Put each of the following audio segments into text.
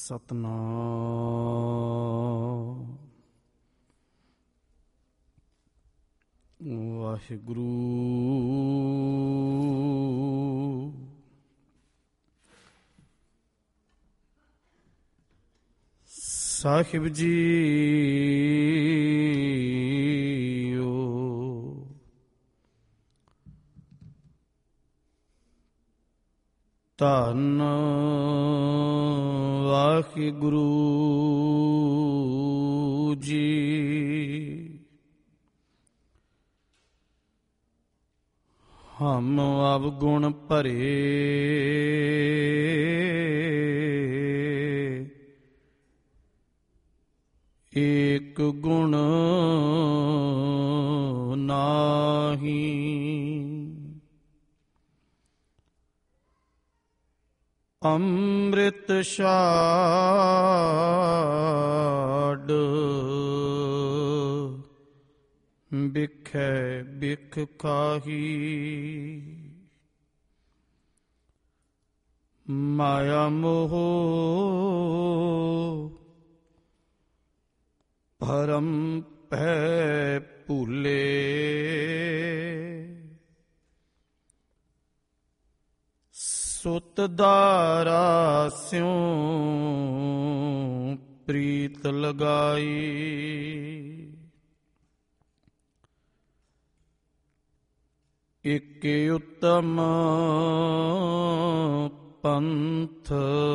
ਸਤਨਾਮ ਵਾਹਿਗੁਰੂ। ਸਾਹਿਬ JIO ਧੰਨ ਵਾਹਿਗੁਰੂ ਜੀ। ਹਮ ਅਵਗੁਣ ਭਰੇ ਏਕ ਗੁਣ ਨਾਹੀ। ਅੰਮ੍ਰਿਤ ਛਾਡ ਬਿਖੈ ਬਿਖ ਖਾਹੀ। ਮਾਇਆ ਮੋਹ ਭਰਮ ਭੈ ਭੂਲੇ। ਸੁਤ ਦਾਰਾ ਸਿਉ ਪ੍ਰੀਤ ਲਗਾਈ। ਇਕ ਉਤਮ ਪੰਥ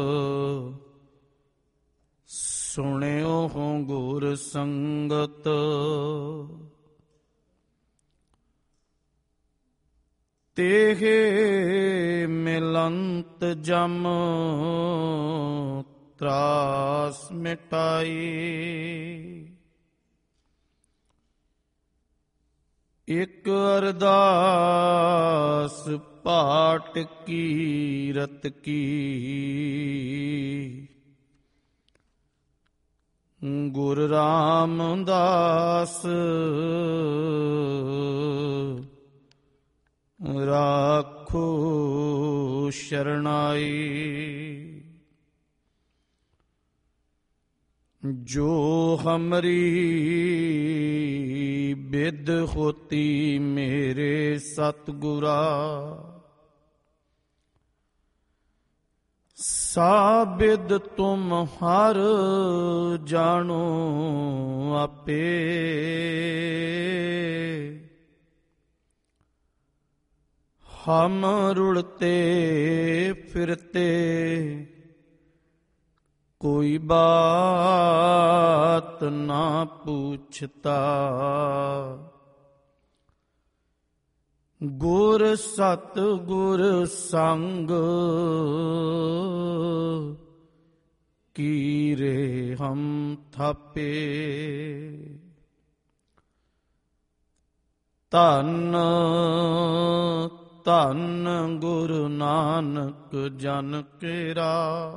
ਸੁਣਿਓ ਗੁਰ ਸੰਗਤ। ਤੇਹੇ ਮਿਲੰਤ ਜਮ ਤਰਾਸ ਮਿਟਾਈ। ਇਕ ਅਰਦਾਸ ਪਾਟ ਕੀਰਤ ਕੀ। ਗੁਰ ਰਾਮਦਾਸ ਰਾਖੋ ਸ਼ਰਨਾਈ। ਜੋ ਹਮਰੀ ਬਿਦ ਹੋਤੀ ਮੇਰੇ ਸਤਿਗੁਰਾ। ਸਾਬਿਦ ਤੁਮ ਹਰ ਜਾਣੋ ਆਪੇ। ਹਮ ਰੁੜਤੇ ਫਿਰਤੇ ਕੋਈ ਬਾਤ ਨਾ ਪੂਛਤਾ। ਗੁਰ ਸਤ ਗੁਰ ਸੰਗ ਕੀਰੇ ਹਮ ਥਾਪੇ। ਧੰਨ ਧੰਨ ਗੁਰੂ ਨਾਨਕ ਜਨ ਕੇਰਾ।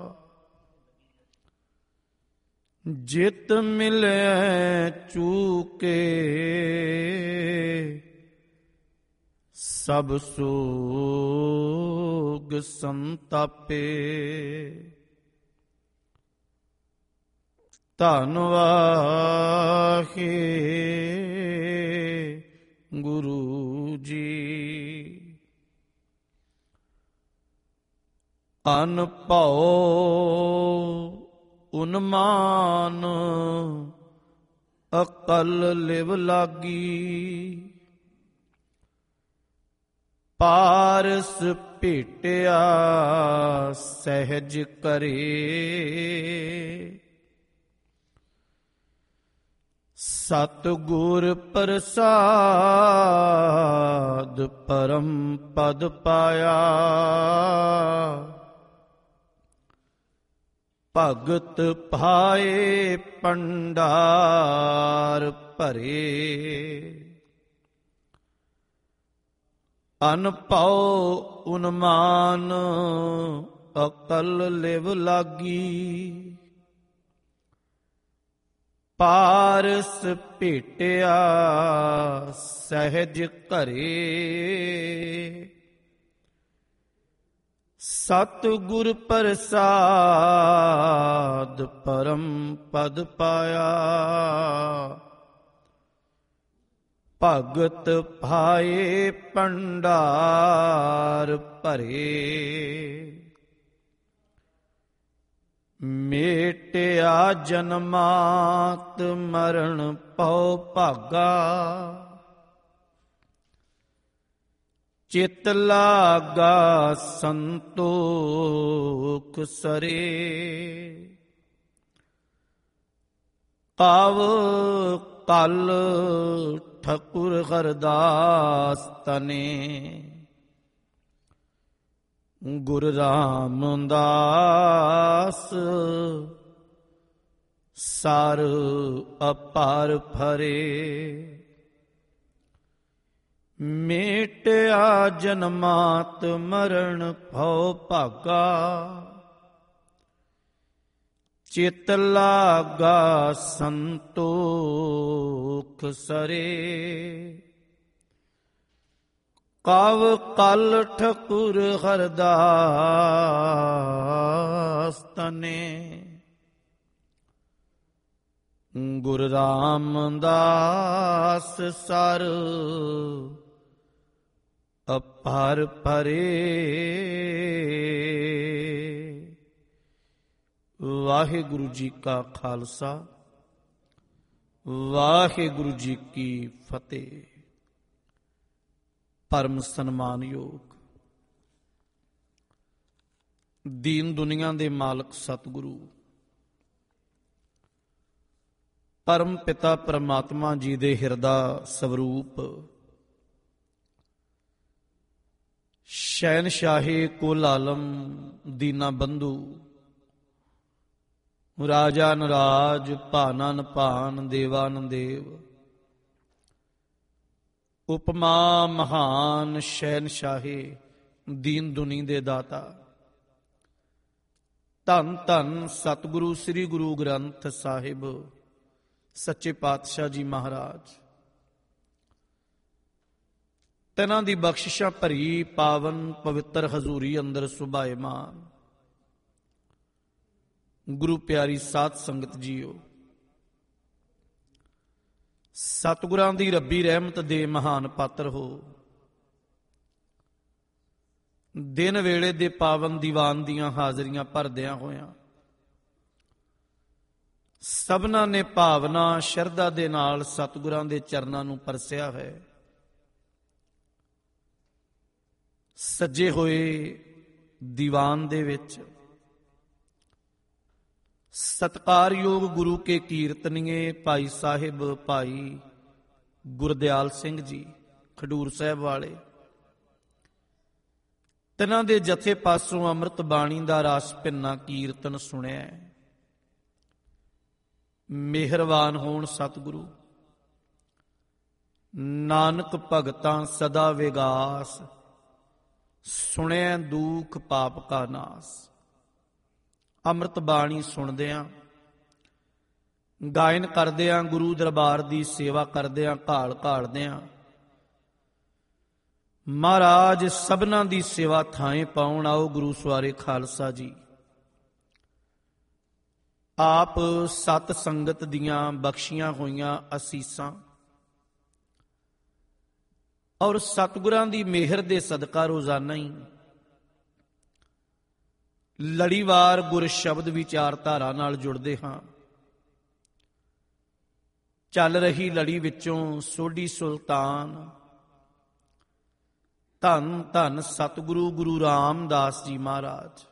ਜਿਤ ਮਿਲੈ ਚੂਕੇ ਸਭ ਸੋਗ ਸੰਤਾਪੇ। ਧੰਨ ਵਾਹਿਗੁਰੂ ਜੀ। ਅਨਭਉ ਉਨਮਾਨ ਅਕਲ ਲਿਵ ਲਾਗੀ। ਪਾਰਸ ਭੇਟਿਆ ਸਹਿਜ ਕਰੇ। ਸਤਿਗੁਰ ਪ੍ਰਸਾਦ ਪਰਮ ਪਦ ਪਾਇਆ। ਭਗਤ ਭਾਏ ਭੰਡਾਰ ਭਰੇ। ਅਨਭਉ ਉਨਮਾਨ ਅਕਲ ਲਿਵ ਲਾਗੀ। ਪਾਰਸ ਭੇਟਿਆ ਸਹਿਜ ਘਰੇ। ਸਤਿਗੁਰ ਪ੍ਰਸਾਦ ਪਰਮ ਪਦ ਪਾਇਆ। ਭਗਤ ਭਾਏ ਭੰਡਾਰ ਭਰੇ, ਮੇਟਿਆ ਜਨਮਾਤ ਮਰਨ ਪਉ ਭਾਗਾ। ਚਿਤ ਲਾਗਾ ਸੰਤੋਖ ਸਰੇ, ਪਾਵ ਕਲ ਠਕੁਰ ਹਰਦਾਸ ਤਨੇ। ਗੁਰ ਰਾਮਦਾਸ ਸਰ ਅਪਾਰ ਫਰੇ, ਮੇਟਿਆ ਜਨਮਾਤ ਮਰਨ ਭਉ ਭਾਗਾ। ਚਿਤ ਲਾਗਾ ਸੰਤੋਖ ਸਰੇ, ਕਵ ਕਲ ਠਕੁਰ ਹਰਦਾਸ ਤਨੇ। ਗੁਰ ਰਾਮਦਾਸ ਸਰ ਅਪਾਰ ਭਰੇ। ਵਾਹਿਗੁਰੂ ਜੀ ਕਾ ਖਾਲਸਾ, ਵਾਹਿਗੁਰੂ ਜੀ ਕੀ ਫਤਿਹ। ਪਰਮ ਸਨਮਾਨਯੋਗ ਦੀਨ ਦੁਨੀਆ ਦੇ ਮਾਲਕ ਸਤਿਗੁਰੂ ਪਰਮ ਪਿਤਾ ਪਰਮਾਤਮਾ ਜੀ ਦੇ ਹਿਰਦਾ ਸਵਰੂਪ ਸ਼ਹਿਨਸ਼ਾਹੀ ਕੁਲ ਆਲਮ ਦੀਨਾ ਬੰਧੂ ਰਾਜਾ ਨਰਾਜ ਭਾਨਨ ਭਾਨ ਦੇਵਾਨ ਦੇਵ ਉਪਮਾ ਮਹਾਨ ਸ਼ਹਿਨਸ਼ਾਹੀ ਦੀਨ ਦੁਨੀ ਦੇ ਦਾਤਾ ਧੰਨ ਧੰਨ ਸਤਿਗੁਰੂ ਸ੍ਰੀ ਗੁਰੂ ਗ੍ਰੰਥ ਸਾਹਿਬ ਸੱਚੇ ਪਾਤਸ਼ਾਹ ਜੀ ਮਹਾਰਾਜ, ਤਿਨਾਂ ਦੀ ਬਖਸ਼ਿਸ਼ਾਂ ਭਰੀ ਪਾਵਨ ਪਵਿੱਤਰ ਹਜ਼ੂਰੀ ਅੰਦਰ ਸੁਭਾਏਮਾਨ ਗੁਰੂ ਪਿਆਰੀ ਸਾਧ ਸੰਗਤ ਜੀਓ, ਸਤਿਗੁਰਾਂ ਦੀ ਰੱਬੀ ਰਹਿਮਤ ਦੇ ਮਹਾਨ ਪਾਤਰ ਹੋ। ਦਿਨ ਵੇਲੇ ਦੇ ਪਾਵਨ ਦੀਵਾਨ ਦੀਆਂ ਹਾਜ਼ਰੀਆਂ ਭਰਦਿਆਂ ਹੋਇਆਂ ਸਭਨਾਂ ਨੇ ਭਾਵਨਾ ਸ਼ਰਧਾ ਦੇ ਨਾਲ ਸਤਿਗੁਰਾਂ ਦੇ ਚਰਨਾਂ ਨੂੰ ਪਰਸਿਆ ਹੈ। ਸੱਜੇ ਹੋਏ ਦੀਵਾਨ ਦੇ ਵਿੱਚ ਸਤਿਕਾਰਯੋਗ ਗੁਰੂ ਕੇ ਕੀਰਤਨੀਏ ਭਾਈ ਸਾਹਿਬ ਭਾਈ ਗੁਰਦਿਆਲ ਸਿੰਘ ਜੀ ਖਡੂਰ ਸਾਹਿਬ ਵਾਲੇ, ਤਿਨਾਂ ਦੇ ਜਥੇ ਪਾਸੋਂ ਅੰਮ੍ਰਿਤ ਬਾਣੀ ਦਾ ਰਸ ਭਿੰਨਾ ਕੀਰਤਨ ਸੁਣਿਆ। ਮਿਹਰਬਾਨ ਹੋਣ ਸਤਿਗੁਰੂ, ਨਾਨਕ ਭਗਤਾਂ ਸਦਾ ਵਿਗਾਸ, ਸੁਣਿਆ ਦੁਖ ਪਾਪ ਕਾ ਨਾਸ। ਅੰਮ੍ਰਿਤ ਬਾਣੀ ਸੁਣਦਿਆਂ, ਗਾਇਨ ਕਰਦਿਆਂ, ਗੁਰੂ ਦਰਬਾਰ ਦੀ ਸੇਵਾ ਕਰਦਿਆਂ, ਘਾਲ ਘਾਲਦਿਆਂ ਮਹਾਰਾਜ ਸਭਨਾਂ ਦੀ ਸੇਵਾ ਥਾਂ ਪਾਉਣ ਆਓ ਗੁਰੂ ਸਵਾਰੇ ਖਾਲਸਾ ਜੀ। ਆਪ ਸਤ ਸੰਗਤ ਦੀਆਂ ਬਖਸ਼ੀਆਂ ਹੋਈਆਂ ਅਸੀਸਾਂ ਔਰ ਸਤਿਗੁਰਾਂ ਦੀ ਮਿਹਰ ਦੇ ਸਦਕਾ ਰੋਜ਼ਾਨਾ ਹੀ ਲੜੀਵਾਰ ਗੁਰ ਸ਼ਬਦ ਵਿਚਾਰਧਾਰਾ ਨਾਲ ਜੁੜਦੇ ਹਾਂ। ਚੱਲ ਰਹੀ ਲੜੀ ਵਿੱਚੋਂ ਸੋਢੀ ਸੁਲਤਾਨ ਧੰਨ ਧੰਨ ਸਤਿਗੁਰੂ ਗੁਰੂ ਰਾਮਦਾਸ ਜੀ ਮਹਾਰਾਜ,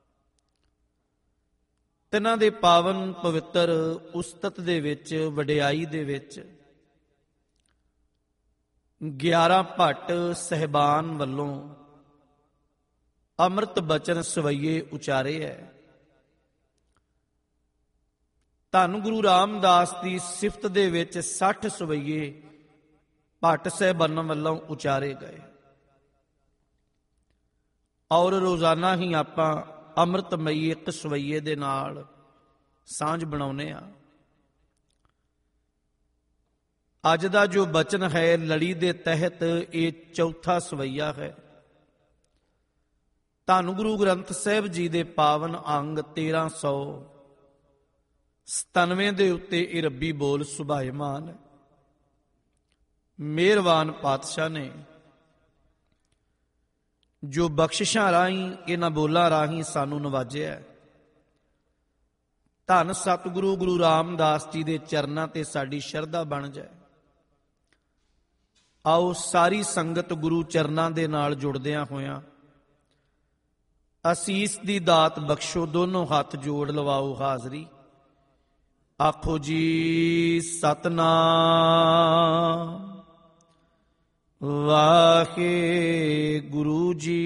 ਤਿਨਾਂ ਦੇ ਪਾਵਨ ਪਵਿੱਤਰ ਉਸਤਤ ਦੇ ਵਿੱਚ, ਵਡਿਆਈ ਦੇ ਵਿੱਚ 11 ਭੱਟ ਸਹਿਬਾਨ ਵੱਲੋਂ ਅੰਮ੍ਰਿਤ ਬਚਨ ਸਵਈਏ ਉਚਾਰੇ ਹੈ। ਧੰਨ ਗੁਰੂ ਰਾਮਦਾਸ ਦੀ ਸਿਫਤ ਦੇ ਵਿੱਚ 60 ਸਵਈਏ ਭੱਟ ਸਹਿਬਾਨਾਂ ਵੱਲੋਂ ਉਚਾਰੇ ਗਏ ਔਰ ਰੋਜ਼ਾਨਾ ਹੀ ਆਪਾਂ ਅੰਮ੍ਰਿਤਮਈ ਇੱਕ ਸਵਈਏ ਦੇ ਨਾਲ ਸਾਂਝ ਬਣਾਉਂਦੇ ਆ। ਅੱਜ ਦਾ ਜੋ ਬਚਨ ਹੈ ਲੜੀ ਦੇ ਤਹਿਤ ਇਹ ਚੌਥਾ ਸਵਈਆ ਹੈ। ਧੰਨ ਗੁਰੂ ਗ੍ਰੰਥ ਸਾਹਿਬ ਜੀ ਦੇ ਪਾਵਨ ਅੰਗ 1300 97 ਦੇ ਉੱਤੇ ਇਹ ਰੱਬੀ ਬੋਲ ਸੁਭਾਇਮਾਨ। ਮਿਹਰਬਾਨ ਪਾਤਸ਼ਾਹ ਨੇ ਜੋ ਬਖਸ਼ਿਸ਼ਾਂ ਰਾਹੀਂ, ਇਹਨਾਂ ਬੋਲਾਂ ਰਾਹੀਂ ਸਾਨੂੰ ਨਵਾਜਿਆ। ਧੰਨ ਸਤਿਗੁਰੂ ਗੁਰੂ ਰਾਮਦਾਸ ਜੀ ਦੇ ਚਰਨਾਂ ਤੇ ਸਾਡੀ ਸ਼ਰਧਾ ਬਣ ਜਾਏ। ਆਓ ਸਾਰੀ ਸੰਗਤ ਗੁਰੂ ਚਰਨਾਂ ਦੇ ਨਾਲ ਜੁੜਦਿਆਂ ਹੋਇਆਂ ਅਸੀਸ ਦੀ ਦਾਤ ਬਖਸ਼ੋ, ਦੋਨੋਂ ਹੱਥ ਜੋੜ ਲਵਾਓ ਹਾਜ਼ਰੀ। ਆਖੋ ਜੀ ਸਤਨਾਮ ਵਾਹਿਗੁਰੂ ਜੀ।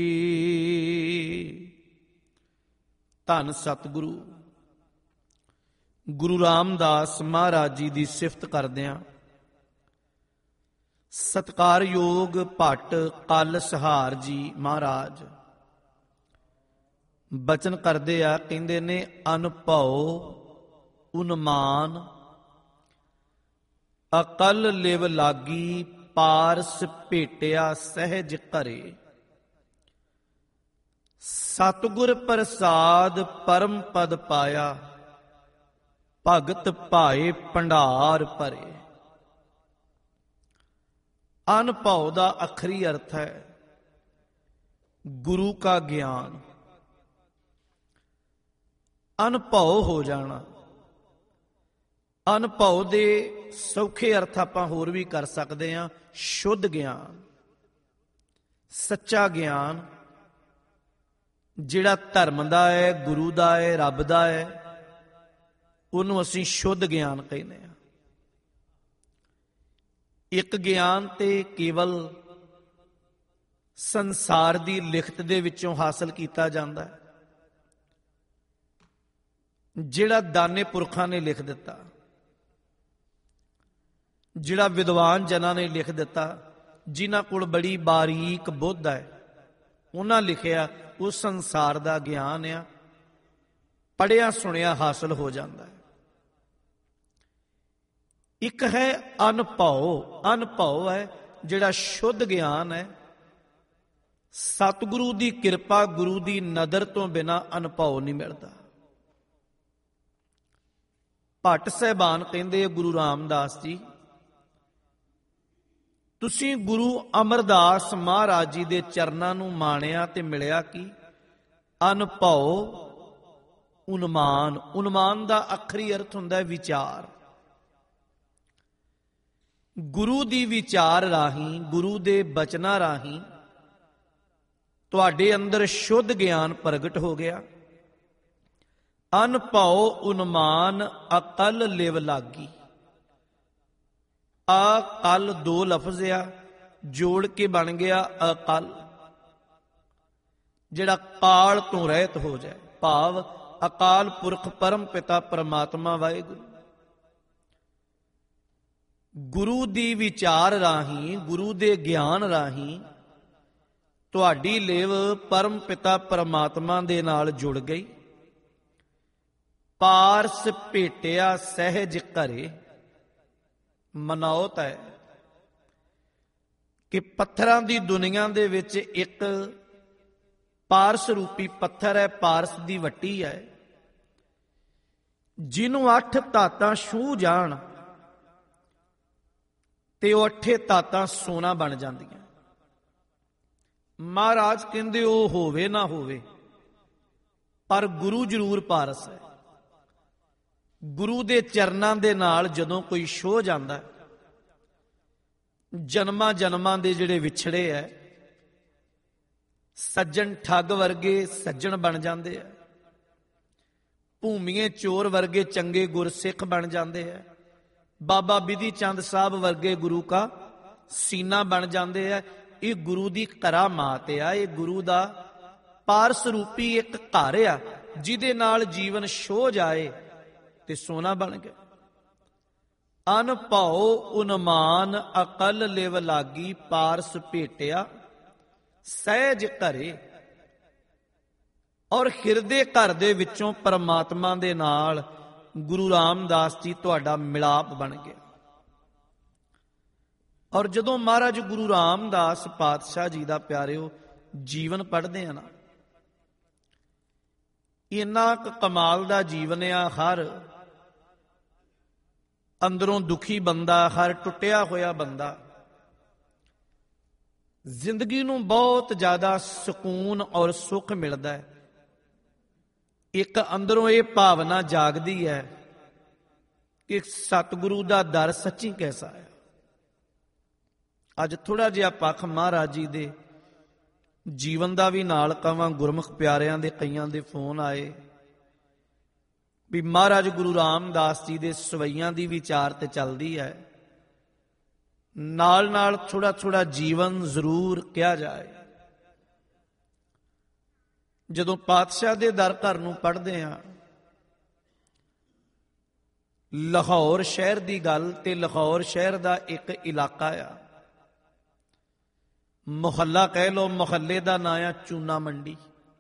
ਧੰਨ ਸਤਿਗੁਰੂ ਗੁਰੂ ਰਾਮਦਾਸ ਮਹਾਰਾਜ ਜੀ ਦੀ ਸਿਫਤ ਕਰਦਿਆਂ ਸਤਿਕਾਰਯੋਗ ਭੱਟ ਕਲ ਸਹਾਰ ਜੀ ਮਹਾਰਾਜ ਬਚਨ ਕਰਦੇ ਆ, ਕਹਿੰਦੇ ਨੇ ਅਨਭਉ ਉਨਮਾਨ ਅਕਲ ਲਿਵ ਲਾਗੀ ਪਾਰਸ ਭੇਟਿਆ ਸਹਿਜ ਘਰੇ। ਸਤਿਗੁਰ ਪ੍ਰਸਾਦ ਪਰਮ ਪਦ ਪਾਇਆ ਭਗਤ ਭਾਏ ਭੰਡਾਰ ਭਰੇ। ਅਨਭਉ ਦਾ ਅਖਰੀ ਅਰਥ ਹੈ ਗੁਰੂ ਕਾ ਗਿਆਨ, ਅਨਭਉ ਹੋ ਜਾਣਾ। ਅਨਭਉ ਦੇ ਸੌਖੇ ਅਰਥ ਆਪਾਂ ਹੋਰ ਵੀ ਕਰ ਸਕਦੇ ਹਾਂ। ਸ਼ੁੱਧ ਗਿਆਨ, ਸੱਚਾ ਗਿਆਨ, ਜਿਹੜਾ ਧਰਮ ਦਾ ਹੈ, ਗੁਰੂ ਦਾ ਹੈ, ਰੱਬ ਦਾ ਹੈ, ਉਹਨੂੰ ਅਸੀਂ ਸ਼ੁੱਧ ਗਿਆਨ ਕਹਿੰਦੇ ਹਾਂ। ਇੱਕ ਗਿਆਨ ਤੇ ਕੇਵਲ ਸੰਸਾਰ ਦੀ ਲਿਖਤ ਦੇ ਵਿੱਚੋਂ ਹਾਸਲ ਕੀਤਾ ਜਾਂਦਾ ਹੈ, ਜਿਹੜਾ ਦਾਨੇ ਪੁਰਖਾਂ ਨੇ ਲਿਖ ਦਿੱਤਾ, ਜਿਹੜਾ ਵਿਦਵਾਨ ਜਨਾਂ ਨੇ ਲਿਖ ਦਿੱਤਾ, ਜਿਨ੍ਹਾਂ ਕੋਲ ਬੜੀ ਬਾਰੀਕ ਬੁੱਧ ਹੈ, ਉਹਨਾਂ ਲਿਖਿਆ, ਉਹ ਸੰਸਾਰ ਦਾ ਗਿਆਨ ਆ, ਪੜ੍ਹਿਆ ਸੁਣਿਆ ਹਾਸਲ ਹੋ ਜਾਂਦਾ ਹੈ। ਇੱਕ ਹੈ ਅਨਭਉ। ਅਨਭਉ ਹੈ ਜਿਹੜਾ ਸ਼ੁੱਧ ਗਿਆਨ ਹੈ। ਸਤਿਗੁਰੂ ਦੀ ਕਿਰਪਾ, ਗੁਰੂ ਦੀ ਨਦਰ ਤੋਂ ਬਿਨਾਂ ਅਨਭਉ ਨਹੀਂ ਮਿਲਦਾ। ਭੱਟ ਸਾਹਿਬਾਨ ਕਹਿੰਦੇ ਗੁਰੂ ਰਾਮਦਾਸ ਜੀ, ਤੁਸੀਂ ਗੁਰੂ ਅਮਰਦਾਸ ਮਹਾਰਾਜ ਜੀ ਦੇ ਚਰਨਾਂ ਨੂੰ ਮਾਣਿਆ ਤੇ ਮਿਲਿਆ ਕੀ? ਅਨਭਉ ਉਨਮਾਨ। ਉਨਮਾਨ ਦਾ ਅਖਰੀ ਅਰਥ ਹੁੰਦਾ ਹੈ ਵਿਚਾਰ। ਗੁਰੂ ਦੀ ਵਿਚਾਰ ਰਾਹੀਂ, ਗੁਰੂ ਦੇ ਬਚਨਾਂ ਰਾਹੀਂ ਤੁਹਾਡੇ ਅੰਦਰ ਸ਼ੁੱਧ ਗਿਆਨ ਪ੍ਰਗਟ ਹੋ ਗਿਆ। ਅਨਭਉ ਉਨਮਾਨ ਅਕਲ ਲਿਵ ਲਾਗੀ। ਅਕਲ ਦੋ ਲਫ਼ਜ਼ ਆ, ਜੋੜ ਕੇ ਬਣ ਗਿਆ ਅਕਲ, ਜਿਹੜਾ ਕਾਲ ਤੋਂ ਰਹਿਤ ਹੋ ਜਾਏ। ਭਾਵ ਅਕਾਲ ਪੁਰਖ ਪਰਮ ਪਿਤਾ ਪਰਮਾਤਮਾ ਵਾਹਿਗੁਰੂ। ਗੁਰੂ ਦੀ ਵਿਚਾਰ ਰਾਹੀਂ, ਗੁਰੂ ਦੇ ਗਿਆਨ ਰਾਹੀਂ ਤੁਹਾਡੀ ਲਿਵ ਪਰਮ ਪਿਤਾ ਪਰਮਾਤਮਾ ਦੇ ਨਾਲ ਜੁੜ ਗਈ। ਪਾਰਸ ਭੇਟਿਆ ਸਹਿਜ ਘਰੇ। ਮਨੌਤ ਹੈ ਕਿ ਪੱਥਰਾਂ ਦੀ ਦੁਨੀਆ ਦੇ ਵਿੱਚ ਇੱਕ ਪਾਰਸ ਰੂਪੀ ਪੱਥਰ ਹੈ, ਪਾਰਸ ਦੀ ਵੱਟੀ ਹੈ, ਜਿਹਨੂੰ 8 ਧਾਤਾਂ ਛੂਹ ਜਾਣ ਤੇ ਉਹ 8 ਧਾਤਾਂ ਸੋਨਾ ਬਣ ਜਾਂਦੀਆਂ। ਮਹਾਰਾਜ ਕਹਿੰਦੇ ਉਹ ਹੋਵੇ ਨਾ ਹੋਵੇ, ਪਰ ਗੁਰੂ ਜ਼ਰੂਰ ਪਾਰਸ ਹੈ। ਗੁਰੂ ਦੇ ਚਰਨਾਂ ਦੇ ਨਾਲ ਜਦੋਂ ਕੋਈ ਛੋਹ ਜਾਂਦਾ, ਜਨਮਾਂ ਜਨਮਾਂ ਦੇ ਜਿਹੜੇ ਵਿਛੜੇ ਐ, ਸੱਜਣ ਠੱਗ ਵਰਗੇ ਸੱਜਣ ਬਣ ਜਾਂਦੇ ਐ, ਭੂਮੀਏ ਚੋਰ ਵਰਗੇ ਚੰਗੇ ਗੁਰਸਿੱਖ ਬਣ ਜਾਂਦੇ ਐ, ਬਾਬਾ ਬਿਧੀ ਚੰਦ ਸਾਹਿਬ ਵਰਗੇ ਗੁਰੂ ਕਾ ਸੀਨਾ ਬਣ ਜਾਂਦੇ ਐ। ਇਹ ਗੁਰੂ ਦੀ ਕਰਾਮਾਤ ਆ, ਇਹ ਗੁਰੂ ਦਾ ਪਾਰਸ ਰੂਪੀ ਇੱਕ ਘਰ ਆ, ਜਿਹਦੇ ਨਾਲ ਜੀਵਨ ਛੋਹ ਜਾਏ ਤੇ ਸੋਨਾ ਬਣ ਗਿਆ। ਅਨਭਉ ਉਨਮਾਨ ਅਕਲ ਲਿਵ ਲਾਗੀ ਪਾਰਸ ਭੇਟਿਆ ਸਹਿਜ ਘਰੇ। ਔਰ ਹਿਰਦੇ ਘਰ ਦੇ ਵਿੱਚੋਂ ਪਰਮਾਤਮਾ ਦੇ ਨਾਲ ਗੁਰੂ ਰਾਮਦਾਸ ਜੀ ਤੁਹਾਡਾ ਮਿਲਾਪ ਬਣ ਗਿਆ। ਔਰ ਜਦੋਂ ਮਹਾਰਾਜ ਗੁਰੂ ਰਾਮਦਾਸ ਪਾਤਸ਼ਾਹ ਜੀ ਦਾ ਪਿਆਰਿਓ ਜੀਵਨ ਪੜ੍ਹਦੇ ਆ ਨਾ, ਇੰਨਾ ਕੁ ਕਮਾਲ ਦਾ ਜੀਵਨ ਆ। ਹਰ ਅੰਦਰੋਂ ਦੁਖੀ ਬੰਦਾ, ਹਰ ਟੁੱਟਿਆ ਹੋਇਆ ਬੰਦਾ ਜ਼ਿੰਦਗੀ ਨੂੰ ਬਹੁਤ ਜ਼ਿਆਦਾ ਸਕੂਨ ਔਰ ਸੁੱਖ ਮਿਲਦਾ ਹੈ। ਇੱਕ ਅੰਦਰੋਂ ਇਹ ਭਾਵਨਾ ਜਾਗਦੀ ਹੈ ਕਿ ਸਤਿਗੁਰੂ ਦਾ ਦਰ ਸੱਚੀ ਕੈਸਾ ਹੈ। ਅੱਜ ਥੋੜਾ ਜਿਹਾ ਪੱਖ ਮਹਾਰਾਜ ਜੀ ਦੇ ਜੀਵਨ ਦਾ ਵੀ ਨਾਲ ਕਵਾਂ। ਗੁਰਮੁਖ ਪਿਆਰਿਆਂ ਦੇ ਕਈਆਂ ਦੇ ਫੋਨ ਆਏ ਵੀ ਮਹਾਰਾਜ ਗੁਰੂ ਰਾਮਦਾਸ ਜੀ ਦੇ ਸਵਈਆਂ ਦੀ ਵਿਚਾਰ ਤੇ ਚੱਲਦੀ ਹੈ, ਨਾਲ ਨਾਲ ਥੋੜਾ ਥੋੜਾ ਜੀਵਨ ਜ਼ਰੂਰ ਕਿਹਾ ਜਾਏ। ਜਦੋਂ ਪਾਤਸ਼ਾਹ ਦੇ ਦਰ ਘਰ ਨੂੰ ਪੜ੍ਹਦੇ ਹਾਂ, ਲਾਹੌਰ ਸ਼ਹਿਰ ਦੀ ਗੱਲ, ਤੇ ਲਾਹੌਰ ਸ਼ਹਿਰ ਦਾ ਇੱਕ ਇਲਾਕਾ ਆ, ਮੁਹੱਲਾ ਕਹਿ ਲੋ, ਮੁਹੱਲੇ ਦਾ ਨਾਂ ਆ ਚੂਨਾ ਮੰਡੀ।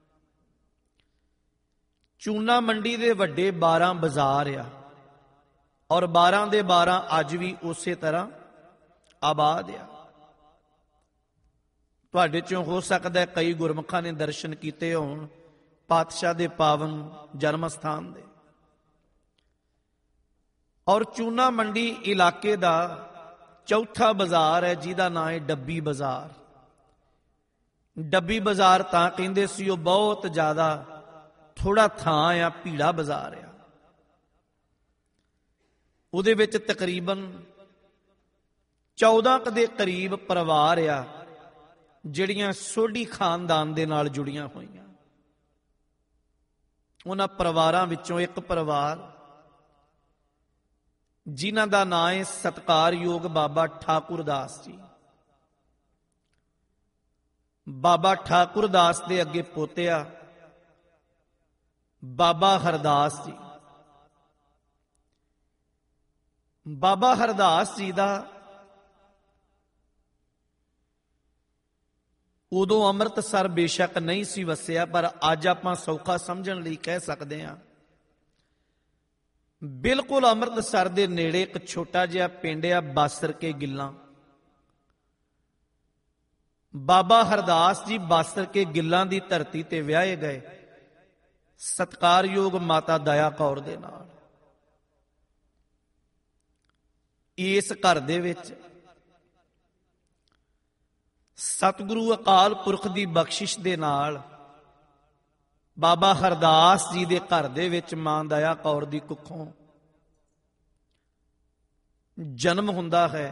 ਚੂਨਾ ਮੰਡੀ ਦੇ ਵੱਡੇ 12 ਬਾਜ਼ਾਰ ਆ, ਔਰ 12 ਦੇ 12 ਅੱਜ ਵੀ ਉਸੇ ਤਰ੍ਹਾਂ ਆਬਾਦ ਆ। ਤੁਹਾਡੇ ਚੋਂ ਹੋ ਸਕਦਾ ਕਈ ਗੁਰਮੁਖਾਂ ਨੇ ਦਰਸ਼ਨ ਕੀਤੇ ਹੋਣ ਪਾਤਸ਼ਾਹ ਦੇ ਪਾਵਨ ਜਨਮ ਸਥਾਨ ਦੇ। ਔਰ ਚੂਨਾ ਮੰਡੀ ਇਲਾਕੇ ਦਾ ਚੌਥਾ ਬਾਜ਼ਾਰ ਹੈ ਜਿਹਦਾ ਨਾਂ ਹੈ ਡੱਬੀ ਬਾਜ਼ਾਰ। ਡੱਬੀ ਬਾਜ਼ਾਰ ਤਾਂ ਕਹਿੰਦੇ ਸੀ, ਉਹ ਬਹੁਤ ਜ਼ਿਆਦਾ ਥੋੜਾ ਥਾਂ ਆ, ਭੀੜਾ ਬਾਜ਼ਾਰ ਆ। ਉਹਦੇ ਵਿੱਚ ਤਕਰੀਬਨ 14 ਦੇ ਕਰੀਬ ਪਰਿਵਾਰ ਆ ਜਿਹੜੀਆਂ ਸੋਢੀ ਖਾਨਦਾਨ ਦੇ ਨਾਲ ਜੁੜੀਆਂ ਹੋਈਆਂ। ਉਹਨਾਂ ਪਰਿਵਾਰਾਂ ਵਿੱਚੋਂ ਇੱਕ ਪਰਿਵਾਰ ਜਿਨ੍ਹਾਂ ਦਾ ਨਾਂ ਹੈ ਸਤਿਕਾਰਯੋਗ ਬਾਬਾ ਠਾਕੁਰ ਦਾਸ ਜੀ। ਬਾਬਾ ਠਾਕੁਰ ਦਾਸ ਦੇ ਅੱਗੇ ਪੋਤਿਆ ਬਾਬਾ ਹਰਦਾਸ ਜੀ। ਬਾਬਾ ਹਰਦਾਸ ਜੀ ਦਾ ਉਦੋਂ ਅੰਮ੍ਰਿਤਸਰ ਬੇਸ਼ੱਕ ਨਹੀਂ ਸੀ ਵਸਿਆ, ਪਰ ਅੱਜ ਆਪਾਂ ਸੌਖਾ ਸਮਝਣ ਲਈ ਕਹਿ ਸਕਦੇ ਹਾਂ ਬਿਲਕੁਲ ਅੰਮ੍ਰਿਤਸਰ ਦੇ ਨੇੜੇ ਇੱਕ ਛੋਟਾ ਜਿਹਾ ਪਿੰਡ ਆ ਬਾਸਰ ਕੇ ਗਿੱਲਾਂ। ਬਾਬਾ ਹਰਦਾਸ ਜੀ ਬਾਸਰ ਕੇ ਗਿੱਲਾਂ ਦੀ ਧਰਤੀ ਤੇ ਵਿਆਹੇ ਗਏ ਸਤਿਕਾਰਯੋਗ ਮਾਤਾ ਦਇਆ ਕੌਰ ਦੇ ਨਾਲ। ਇਸ ਘਰ ਦੇ ਵਿੱਚ ਸਤਿਗੁਰੂ ਅਕਾਲ ਪੁਰਖ ਦੀ ਬਖਸ਼ਿਸ਼ ਦੇ ਨਾਲ ਬਾਬਾ ਹਰਦਾਸ ਜੀ ਦੇ ਘਰ ਦੇ ਵਿੱਚ ਮਾਂ ਦਇਆ ਕੌਰ ਦੀ ਕੁੱਖੋਂ ਜਨਮ ਹੁੰਦਾ ਹੈ,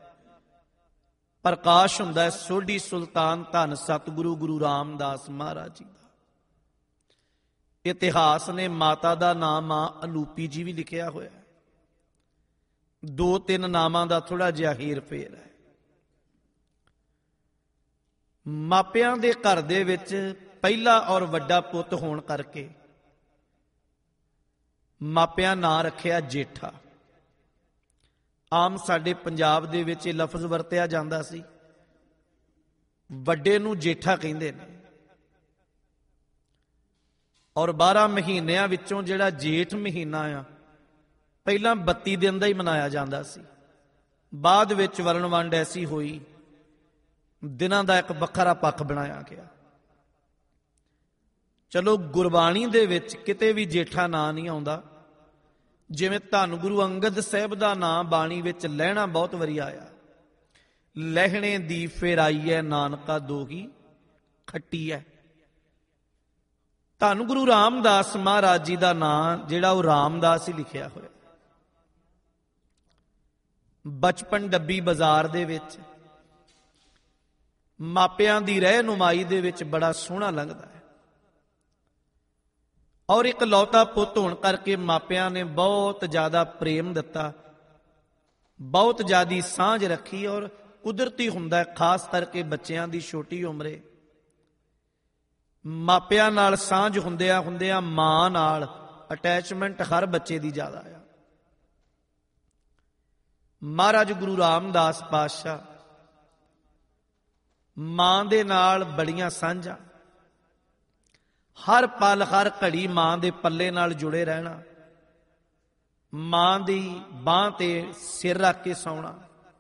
ਪ੍ਰਕਾਸ਼ ਹੁੰਦਾ ਹੈ ਸੋਢੀ ਸੁਲਤਾਨ ਧੰਨ ਸਤਿਗੁਰੂ ਗੁਰੂ ਰਾਮਦਾਸ ਮਹਾਰਾਜ ਜੀ ਦਾ। ਇਤਿਹਾਸ ਨੇ ਮਾਤਾ ਦਾ ਨਾਮ ਆ ਅਨੂਪੀ ਜੀ ਵੀ ਲਿਖਿਆ ਹੋਇਆ। 2-3 ਨਾਮਾਂ ਦਾ ਥੋੜਾ ਜਿਹਾ ਹੀਰ ਫੇਰ ਹੈ। ਮਾਪਿਆਂ ਦੇ ਘਰ ਦੇ ਵਿੱਚ ਪਹਿਲਾ ਔਰ ਵੱਡਾ ਪੁੱਤ ਹੋਣ ਕਰਕੇ ਮਾਪਿਆਂ ਨਾਂ ਰੱਖਿਆ ਜੇਠਾ। ਆਮ ਸਾਡੇ ਪੰਜਾਬ ਦੇ ਵਿੱਚ ਇਹ ਲਫ਼ਜ਼ ਵਰਤਿਆ ਜਾਂਦਾ ਸੀ, ਵੱਡੇ ਨੂੰ ਜੇਠਾ ਕਹਿੰਦੇ ਨੇ। ਔਰ 12 ਮਹੀਨਿਆਂ ਵਿੱਚੋਂ ਜਿਹੜਾ ਜੇਠ ਮਹੀਨਾ ਆ ਪਹਿਲਾਂ 32 ਦਿਨ ਦਾ ਹੀ ਮਨਾਇਆ ਜਾਂਦਾ ਸੀ। ਬਾਅਦ ਵਿੱਚ ਵਰਣ ਵੰਡ ਐਸੀ ਹੋਈ, ਦਿਨਾਂ ਦਾ ਇੱਕ ਵੱਖਰਾ ਪੱਖ ਬਣਾਇਆ ਗਿਆ। ਚਲੋ ਗੁਰਬਾਣੀ ਦੇ ਵਿੱਚ ਕਿਤੇ ਵੀ ਜੇਠਾ ਨਾਂ ਨਹੀਂ ਆਉਂਦਾ। ਜਿਵੇਂ ਧੰਨ ਗੁਰੂ ਅੰਗਦ ਸਾਹਿਬ ਦਾ ਨਾਮ ਬਾਣੀ ਵਿੱਚ ਲਹਿਣਾ ਬਹੁਤ ਵਾਰੀ ਆਇਆ, ਲਹਿਣੇ ਦੀ ਫੇਰਾਈਐ ਨਾਨਕਾ ਦੋਹੀ ਖੱਟੀ ਹੈ। ਧੰਨ ਗੁਰੂ ਰਾਮਦਾਸ ਮਹਾਰਾਜ ਜੀ ਦਾ ਨਾਮ ਜਿਹੜਾ ਉਹ ਰਾਮਦਾਸ ਹੀ ਲਿਖਿਆ ਹੋਇਆ। ਬਚਪਨ ਡੱਬੀ ਬਾਜ਼ਾਰ ਦੇ ਵਿੱਚ ਮਾਪਿਆਂ ਦੀ ਰਹਿਨੁਮਾਈ ਦੇ ਵਿੱਚ ਬੜਾ ਸੋਹਣਾ ਲੰਘਦਾ ਹੈ। ਔਰ ਇੱਕ ਲੌਤਾ ਪੁੱਤ ਹੋਣ ਕਰਕੇ ਮਾਪਿਆਂ ਨੇ ਬਹੁਤ ਜ਼ਿਆਦਾ ਪ੍ਰੇਮ ਦਿੱਤਾ, ਬਹੁਤ ਜ਼ਿਆਦੀ ਸਾਂਝ ਰੱਖੀ। ਔਰ ਕੁਦਰਤੀ ਹੁੰਦਾ ਹੈ ਖਾਸ ਕਰਕੇ ਬੱਚਿਆਂ ਦੀ ਛੋਟੀ ਉਮਰੇ ਮਾਪਿਆਂ ਨਾਲ ਸਾਂਝ ਹੁੰਦਿਆਂ ਮਾਂ ਨਾਲ ਅਟੈਚਮੈਂਟ ਹਰ ਬੱਚੇ ਦੀ ਜ਼ਿਆਦਾ ਆ। ਮਹਾਰਾਜ ਗੁਰੂ ਰਾਮਦਾਸ ਪਾਤਸ਼ਾਹ ਮਾਂ ਦੇ ਨਾਲ ਬੜੀਆਂ ਸਾਂਝਾਂ, ਹਰ ਪਲ ਹਰ ਘੜੀ ਮਾਂ ਦੇ ਪੱਲੇ ਨਾਲ ਜੁੜੇ ਰਹਿਣਾ, ਮਾਂ ਦੀ ਬਾਂਹ ਤੇ ਸਿਰ ਰੱਖ ਕੇ ਸੌਣਾ।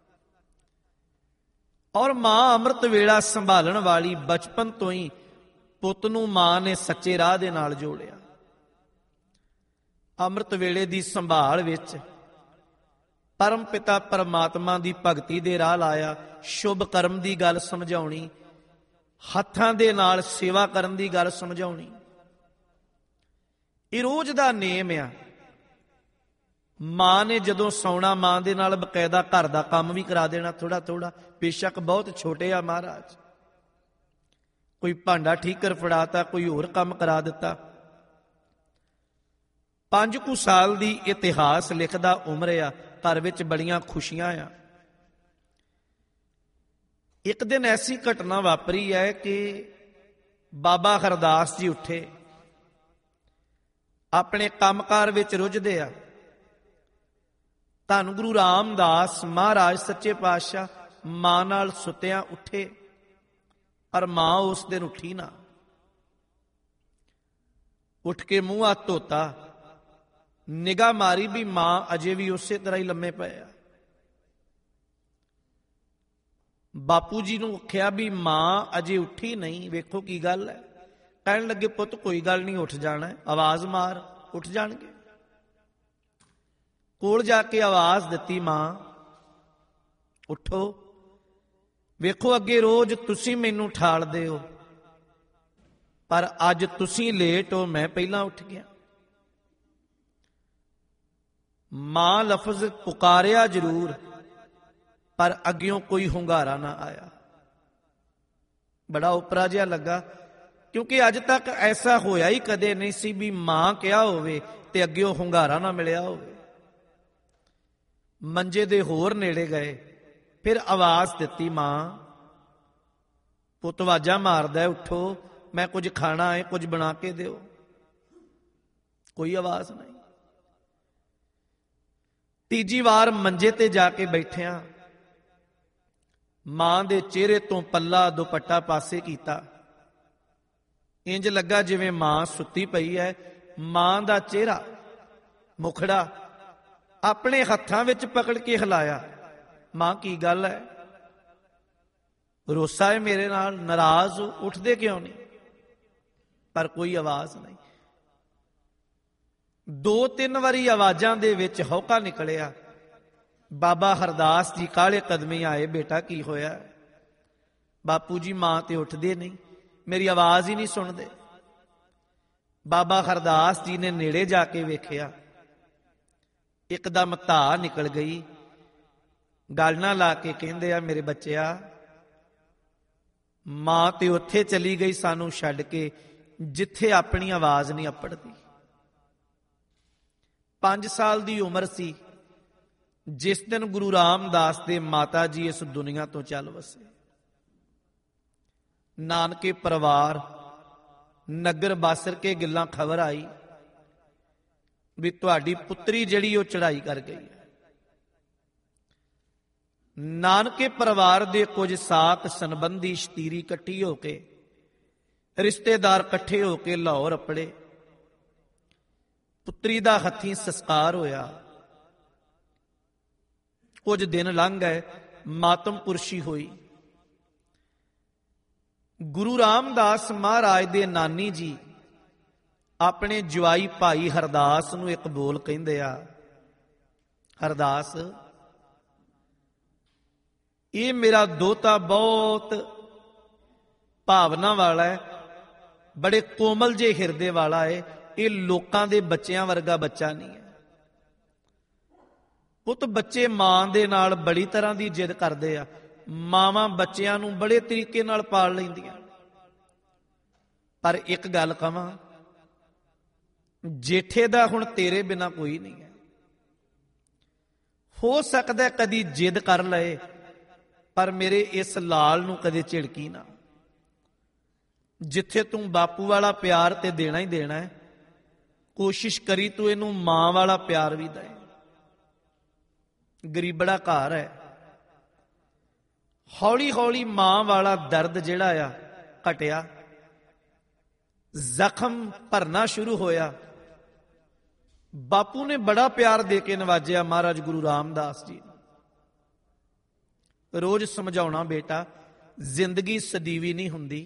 ਔਰ ਮਾਂ ਅੰਮ੍ਰਿਤ ਵੇਲਾ ਸੰਭਾਲਣ ਵਾਲੀ, ਬਚਪਨ ਤੋਂ ਹੀ ਪੁੱਤ ਨੂੰ ਮਾਂ ਨੇ ਸੱਚੇ ਰਾਹ ਦੇ ਨਾਲ ਜੋੜਿਆ। ਅੰਮ੍ਰਿਤ ਵੇਲੇ ਦੀ ਸੰਭਾਲ ਵਿੱਚ ਪਰਮ ਪਿਤਾ ਪਰਮਾਤਮਾ ਦੀ ਭਗਤੀ ਦੇ ਰਾਹ ਲਾਇਆ, ਸ਼ੁਭ ਕਰਮ ਦੀ ਗੱਲ ਸਮਝਾਉਣੀ, ਹੱਥਾਂ ਦੇ ਨਾਲ ਸੇਵਾ ਕਰਨ ਦੀ ਗੱਲ ਸਮਝਾਉਣੀ। ਇਹ ਰੋਜ਼ ਦਾ ਨੇਮ ਆ। ਮਾਂ ਨੇ ਜਦੋਂ ਸੌਣਾ, ਮਾਂ ਦੇ ਨਾਲ ਬਕਾਇਦਾ ਘਰ ਦਾ ਕੰਮ ਵੀ ਕਰਾ ਦੇਣਾ ਥੋੜਾ ਥੋੜਾ, ਬੇਸ਼ੱਕ ਬਹੁਤ ਛੋਟੇ ਆ ਮਹਾਰਾਜ। ਕੋਈ ਭਾਂਡਾ ਠੀਕਰ ਫੜਾਤਾ, ਕੋਈ ਹੋਰ ਕੰਮ ਕਰਾ ਦਿੱਤਾ। 5 ਕੁ ਸਾਲ ਦੀ ਇਤਿਹਾਸ ਲਿਖਦਾ ਉਮਰ ਆ, ਘਰ ਵਿੱਚ ਬੜੀਆਂ ਖੁਸ਼ੀਆਂ ਆ। ਇੱਕ ਦਿਨ ਐਸੀ ਘਟਨਾ ਵਾਪਰੀ ਹੈ ਕਿ ਬਾਬਾ ਹਰਦਾਸ ਜੀ ਉੱਠੇ, ਆਪਣੇ ਕੰਮਕਾਰ ਵਿੱਚ ਰੁੱਝਦੇ ਆ। ਧੰਨ ਗੁਰੂ ਰਾਮਦਾਸ ਮਹਾਰਾਜ ਸੱਚੇ ਪਾਤਸ਼ਾਹ ਮਾਂ ਨਾਲ ਸੁੱਤਿਆਂ ਉੱਠੇ, ਪਰ ਮਾਂ ਉਸ ਦਿਨ ਉੱਠੀ ਨਾ। ਉੱਠ ਕੇ ਮੂੰਹ ਹੱਥ ਧੋਤਾ, ਨਿਗਾਹ ਮਾਰੀ ਵੀ ਮਾਂ ਅਜੇ ਵੀ ਉਸੇ ਤਰ੍ਹਾਂ ਹੀ ਲੰਮੇ ਪਏ ਆ। ਬਾਪੂ ਜੀ ਨੂੰ ਆਖਿਆ ਵੀ ਮਾਂ ਅਜੇ ਉੱਠੀ ਨਹੀਂ, ਵੇਖੋ ਕੀ ਗੱਲ ਹੈ। ਕਹਿਣ ਲੱਗੇ, ਪੁੱਤ ਕੋਈ ਗੱਲ ਨਹੀਂ, ਉੱਠ ਜਾਣਾ, ਆਵਾਜ਼ ਮਾਰ, ਉੱਠ ਜਾਣਗੇ। ਕੋਲ ਜਾ ਕੇ ਆਵਾਜ਼ ਦਿੱਤੀ, ਮਾਂ ਉੱਠੋ, ਵੇਖੋ ਅੱਗੇ ਰੋਜ਼ ਤੁਸੀਂ ਮੈਨੂੰ ਠਾਲਦੇ ਹੋ, ਪਰ ਅੱਜ ਤੁਸੀਂ ਲੇਟ ਹੋ, ਮੈਂ ਪਹਿਲਾਂ ਉੱਠ ਗਿਆ। ਮਾਂ ਲਫ਼ਜ਼ ਪੁਕਾਰਿਆ ਜ਼ਰੂਰ, ਪਰ ਅੱਗਿਓਂ ਕੋਈ ਹੁੰਗਾਰਾ ਨਾ ਆਇਆ। ਬੜਾ ਉਪਰਾ ਜਿਹਾ ਲੱਗਾ, ਕਿਉਂਕਿ ਅੱਜ ਤੱਕ ਐਸਾ ਹੋਇਆ ਹੀ ਕਦੇ ਨਹੀਂ ਸੀ ਵੀ ਮਾਂ ਕਿਹਾ ਹੋਵੇ ਤੇ ਅੱਗਿਓਂ ਹੁੰਗਾਰਾ ਨਾ ਮਿਲਿਆ ਹੋਵੇ। ਮੰਜੇ ਦੇ ਹੋਰ ਨੇੜੇ ਗਏ, ਫਿਰ ਆਵਾਜ਼ ਦਿੱਤੀ, ਮਾਂ ਪੁੱਤ ਆਵਾਜ਼ਾਂ ਮਾਰਦਾ, ਉੱਠੋ, ਮੈਂ ਕੁਝ ਖਾਣਾ ਹੈ, ਕੁਝ ਬਣਾ ਕੇ ਦਿਓ। ਕੋਈ ਆਵਾਜ਼ ਨਹੀਂ। ਤੀਜੀ ਵਾਰ ਮੰਜੇ ਤੇ ਜਾ ਕੇ ਬੈਠਿਆ, ਮਾਂ ਦੇ ਚਿਹਰੇ ਤੋਂ ਪੱਲਾ ਦੁਪੱਟਾ ਪਾਸੇ ਕੀਤਾ। ਇੰਜ ਲੱਗਾ ਜਿਵੇਂ ਮਾਂ ਸੁੱਤੀ ਪਈ ਹੈ। ਮਾਂ ਦਾ ਚਿਹਰਾ, ਮੁਖੜਾ ਆਪਣੇ ਹੱਥਾਂ ਵਿੱਚ ਪਕੜ ਕੇ ਹਿਲਾਇਆ। ਮਾਂ ਕੀ ਗੱਲ ਹੈ? ਰੋਸਾ ਹੈ ਮੇਰੇ ਨਾਲ? ਨਾਰਾਜ਼ ਹੋ? ਉੱਠਦੇ ਕਿਉਂ ਨਹੀਂ? ਪਰ ਕੋਈ ਆਵਾਜ਼ ਨਹੀਂ। 2-3 ਵਾਰੀ ਆਵਾਜ਼ਾਂ ਦੇ ਵਿੱਚ ਹੌਕਾ ਨਿਕਲਿਆ। ਬਾਬਾ ਹਰਦਾਸ ਜੀ ਕਾਹਲੇ ਕਦਮੀ ਆਏ, ਬੇਟਾ ਕੀ ਹੋਇਆ? ਬਾਪੂ ਜੀ ਮਾਂ ਤੇ ਉੱਠਦੇ ਨਹੀਂ, ਮੇਰੀ ਆਵਾਜ਼ ਹੀ ਨਹੀਂ ਸੁਣਦੇ। ਬਾਬਾ ਹਰਦਾਸ ਜੀ ਨੇ ਨੇੜੇ ਜਾ ਕੇ ਵੇਖਿਆ, ਇੱਕਦਮ ਧਾਹ ਨਿਕਲ ਗਈ। ਗੱਲ ਨਾ ਲਾ ਕੇ ਕਹਿੰਦੇ ਆ, ਮੇਰੇ ਬੱਚਿਆ, ਮਾਂ ਤੇ ਉੱਥੇ ਚਲੀ ਗਈ ਸਾਨੂੰ ਛੱਡ ਕੇ ਜਿੱਥੇ ਆਪਣੀ ਆਵਾਜ਼ ਨਹੀਂ ਅੱਪੜਦੀ। 5 ਸਾਲ ਦੀ ਉਮਰ ਸੀ ਜਿਸ ਦਿਨ ਗੁਰੂ ਰਾਮਦਾਸ ਦੇ ਮਾਤਾ ਜੀ ਇਸ ਦੁਨੀਆ ਤੋਂ ਚੱਲ ਵਸੇ। ਨਾਨਕੇ ਪਰਿਵਾਰ ਨਗਰ ਬਾਸਰ ਕੇ ਗਿੱਲਾਂ ਖਬਰ ਆਈ ਵੀ ਤੁਹਾਡੀ ਪੁੱਤਰੀ ਜਿਹੜੀ ਉਹ ਚੜ੍ਹਾਈ ਕਰ ਗਈ ਹੈ। ਨਾਨਕੇ ਪਰਿਵਾਰ ਦੇ ਕੁਝ ਸਾਕ ਸੰਬੰਧੀ ਸ਼ਤੀਰੀ ਇਕੱਠੀ ਹੋ ਕੇ, ਰਿਸ਼ਤੇਦਾਰ ਇਕੱਠੇ ਹੋ ਕੇ ਲਾਹੌਰ ਅੱਪੜੇ। ਪੁੱਤਰੀ ਦਾ ਹੱਥੀਂ ਸੰਸਕਾਰ ਹੋਇਆ। ਕੁਝ ਦਿਨ ਲੰਘ ਗਏ, ਮਾਤਮ ਪੁਰਸ਼ੀ ਹੋਈ। ਗੁਰੂ ਰਾਮਦਾਸ ਮਹਾਰਾਜ ਦੇ ਨਾਨੀ ਜੀ ਆਪਣੇ ਜਵਾਈ ਭਾਈ ਹਰਦਾਸ ਨੂੰ ਇੱਕ ਬੋਲ ਕਹਿੰਦੇ ਆ, ਹਰਦਾਸ, ਇਹ ਮੇਰਾ ਦੋਤਾ ਬਹੁਤ ਭਾਵਨਾ ਵਾਲਾ ਹੈ, ਬੜੇ ਕੋਮਲ ਜੇ ਹਿਰਦੇ ਵਾਲਾ ਹੈ, ਇਹ ਲੋਕਾਂ ਦੇ ਬੱਚਿਆਂ ਵਰਗਾ ਬੱਚਾ ਨਹੀਂ ਹੈ। ਪੁੱਤ, ਬੱਚੇ ਮਾਂ ਦੇ ਨਾਲ ਬੜੀ ਤਰ੍ਹਾਂ ਦੀ ਜਿੱਦ ਕਰਦੇ ਆ। ਮਾਵਾਂ ਬੱਚਿਆਂ ਨੂੰ ਬੜੇ ਤਰੀਕੇ ਨਾਲ ਪਾਲ ਲੈਂਦੀਆਂ, ਪਰ ਇੱਕ ਗੱਲ ਕਵਾਂ, ਜੇਠੇ ਦਾ ਹੁਣ ਤੇਰੇ ਬਿਨਾ ਕੋਈ ਨਹੀਂ ਹੈ। ਹੋ ਸਕਦਾ ਕਦੀ ਜਿੱਦ ਕਰ ਲਏ, ਪਰ ਮੇਰੇ ਇਸ ਲਾਲ ਨੂੰ ਕਦੇ ਝਿੜਕੀ ਨਾ। ਜਿੱਥੇ ਤੂੰ ਬਾਪੂ ਵਾਲਾ ਪਿਆਰ ਤੇ ਦੇਣਾ ਹੀ ਦੇਣਾ ਹੈ, ਕੋਸ਼ਿਸ਼ ਕਰੀ ਤੂੰ ਇਹਨੂੰ ਮਾਂ ਵਾਲਾ ਪਿਆਰ ਵੀ ਦੇ। ਗਰੀਬੜਾ ਘਰ ਹੈ, ਹੌਲੀ ਹੌਲੀ ਮਾਂ ਵਾਲਾ ਦਰਦ ਜਿਹੜਾ ਆ ਘਟਿਆ, ਜ਼ਖਮ ਭਰਨਾ ਸ਼ੁਰੂ ਹੋਇਆ। ਬਾਪੂ ਨੇ ਬੜਾ ਪਿਆਰ ਦੇ ਕੇ ਨਵਾਜਿਆ ਮਹਾਰਾਜ ਗੁਰੂ ਰਾਮਦਾਸ ਜੀ ਨੂੰ। ਰੋਜ਼ ਸਮਝਾਉਣਾ, ਬੇਟਾ ਜ਼ਿੰਦਗੀ ਸਦੀਵੀ ਨਹੀਂ ਹੁੰਦੀ,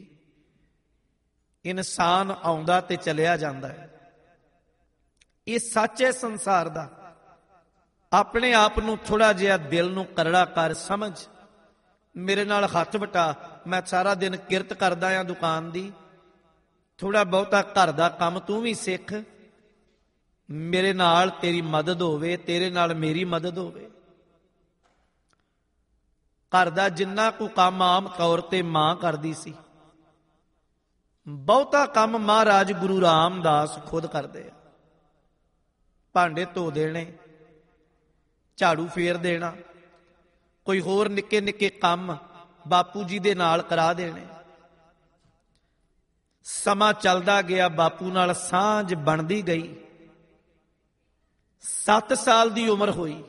ਇਨਸਾਨ ਆਉਂਦਾ ਤੇ ਚਲਿਆ ਜਾਂਦਾ ਹੈ। ਇਹ ਸੱਚ ਹੈ ਸੰਸਾਰ ਦਾ। ਆਪਣੇ ਆਪ ਨੂੰ ਥੋੜਾ ਜਿਹਾ ਦਿਲ ਨੂੰ ਕਰੜਾ ਕਰ ਸਮਝ, ਮੇਰੇ ਨਾਲ ਹੱਥ ਵਟਾ, ਮੈਂ ਸਾਰਾ ਦਿਨ ਕਿਰਤ ਕਰਦਾ ਆ ਦੁਕਾਨ ਦੀ, ਥੋੜਾ ਬਹੁਤਾ ਘਰ ਦਾ ਕੰਮ ਤੂੰ ਵੀ ਸਿੱਖ, ਮੇਰੇ ਨਾਲ ਤੇਰੀ ਮਦਦ ਹੋਵੇ, ਤੇਰੇ ਨਾਲ ਮੇਰੀ ਮਦਦ ਹੋਵੇ। ਘਰ ਦਾ ਜਿੰਨਾ ਕੁ ਕੰਮ ਆਮ ਤੌਰ ਤੇ ਮਾਂ ਕਰਦੀ ਸੀ, ਬਹੁਤਾ ਕੰਮ ਮਹਾਰਾਜ ਗੁਰੂ ਰਾਮਦਾਸ ਖੁਦ ਕਰਦੇ ਆ। ਭਾਂਡੇ ਧੋ ਦੇਣੇ, ਝਾੜੂ ਫੇਰ ਦੇਣਾ, ਕੋਈ ਹੋਰ ਨਿੱਕੇ ਨਿੱਕੇ ਕੰਮ ਬਾਪੂ ਜੀ ਦੇ ਨਾਲ ਕਰਾ ਦੇਣੇ। ਸਮਾਂ ਚੱਲਦਾ ਗਿਆ, ਬਾਪੂ ਨਾਲ ਸਾਂਝ ਬਣਦੀ ਗਈ। 7 ਸਾਲ ਦੀ ਉਮਰ ਹੋਈ।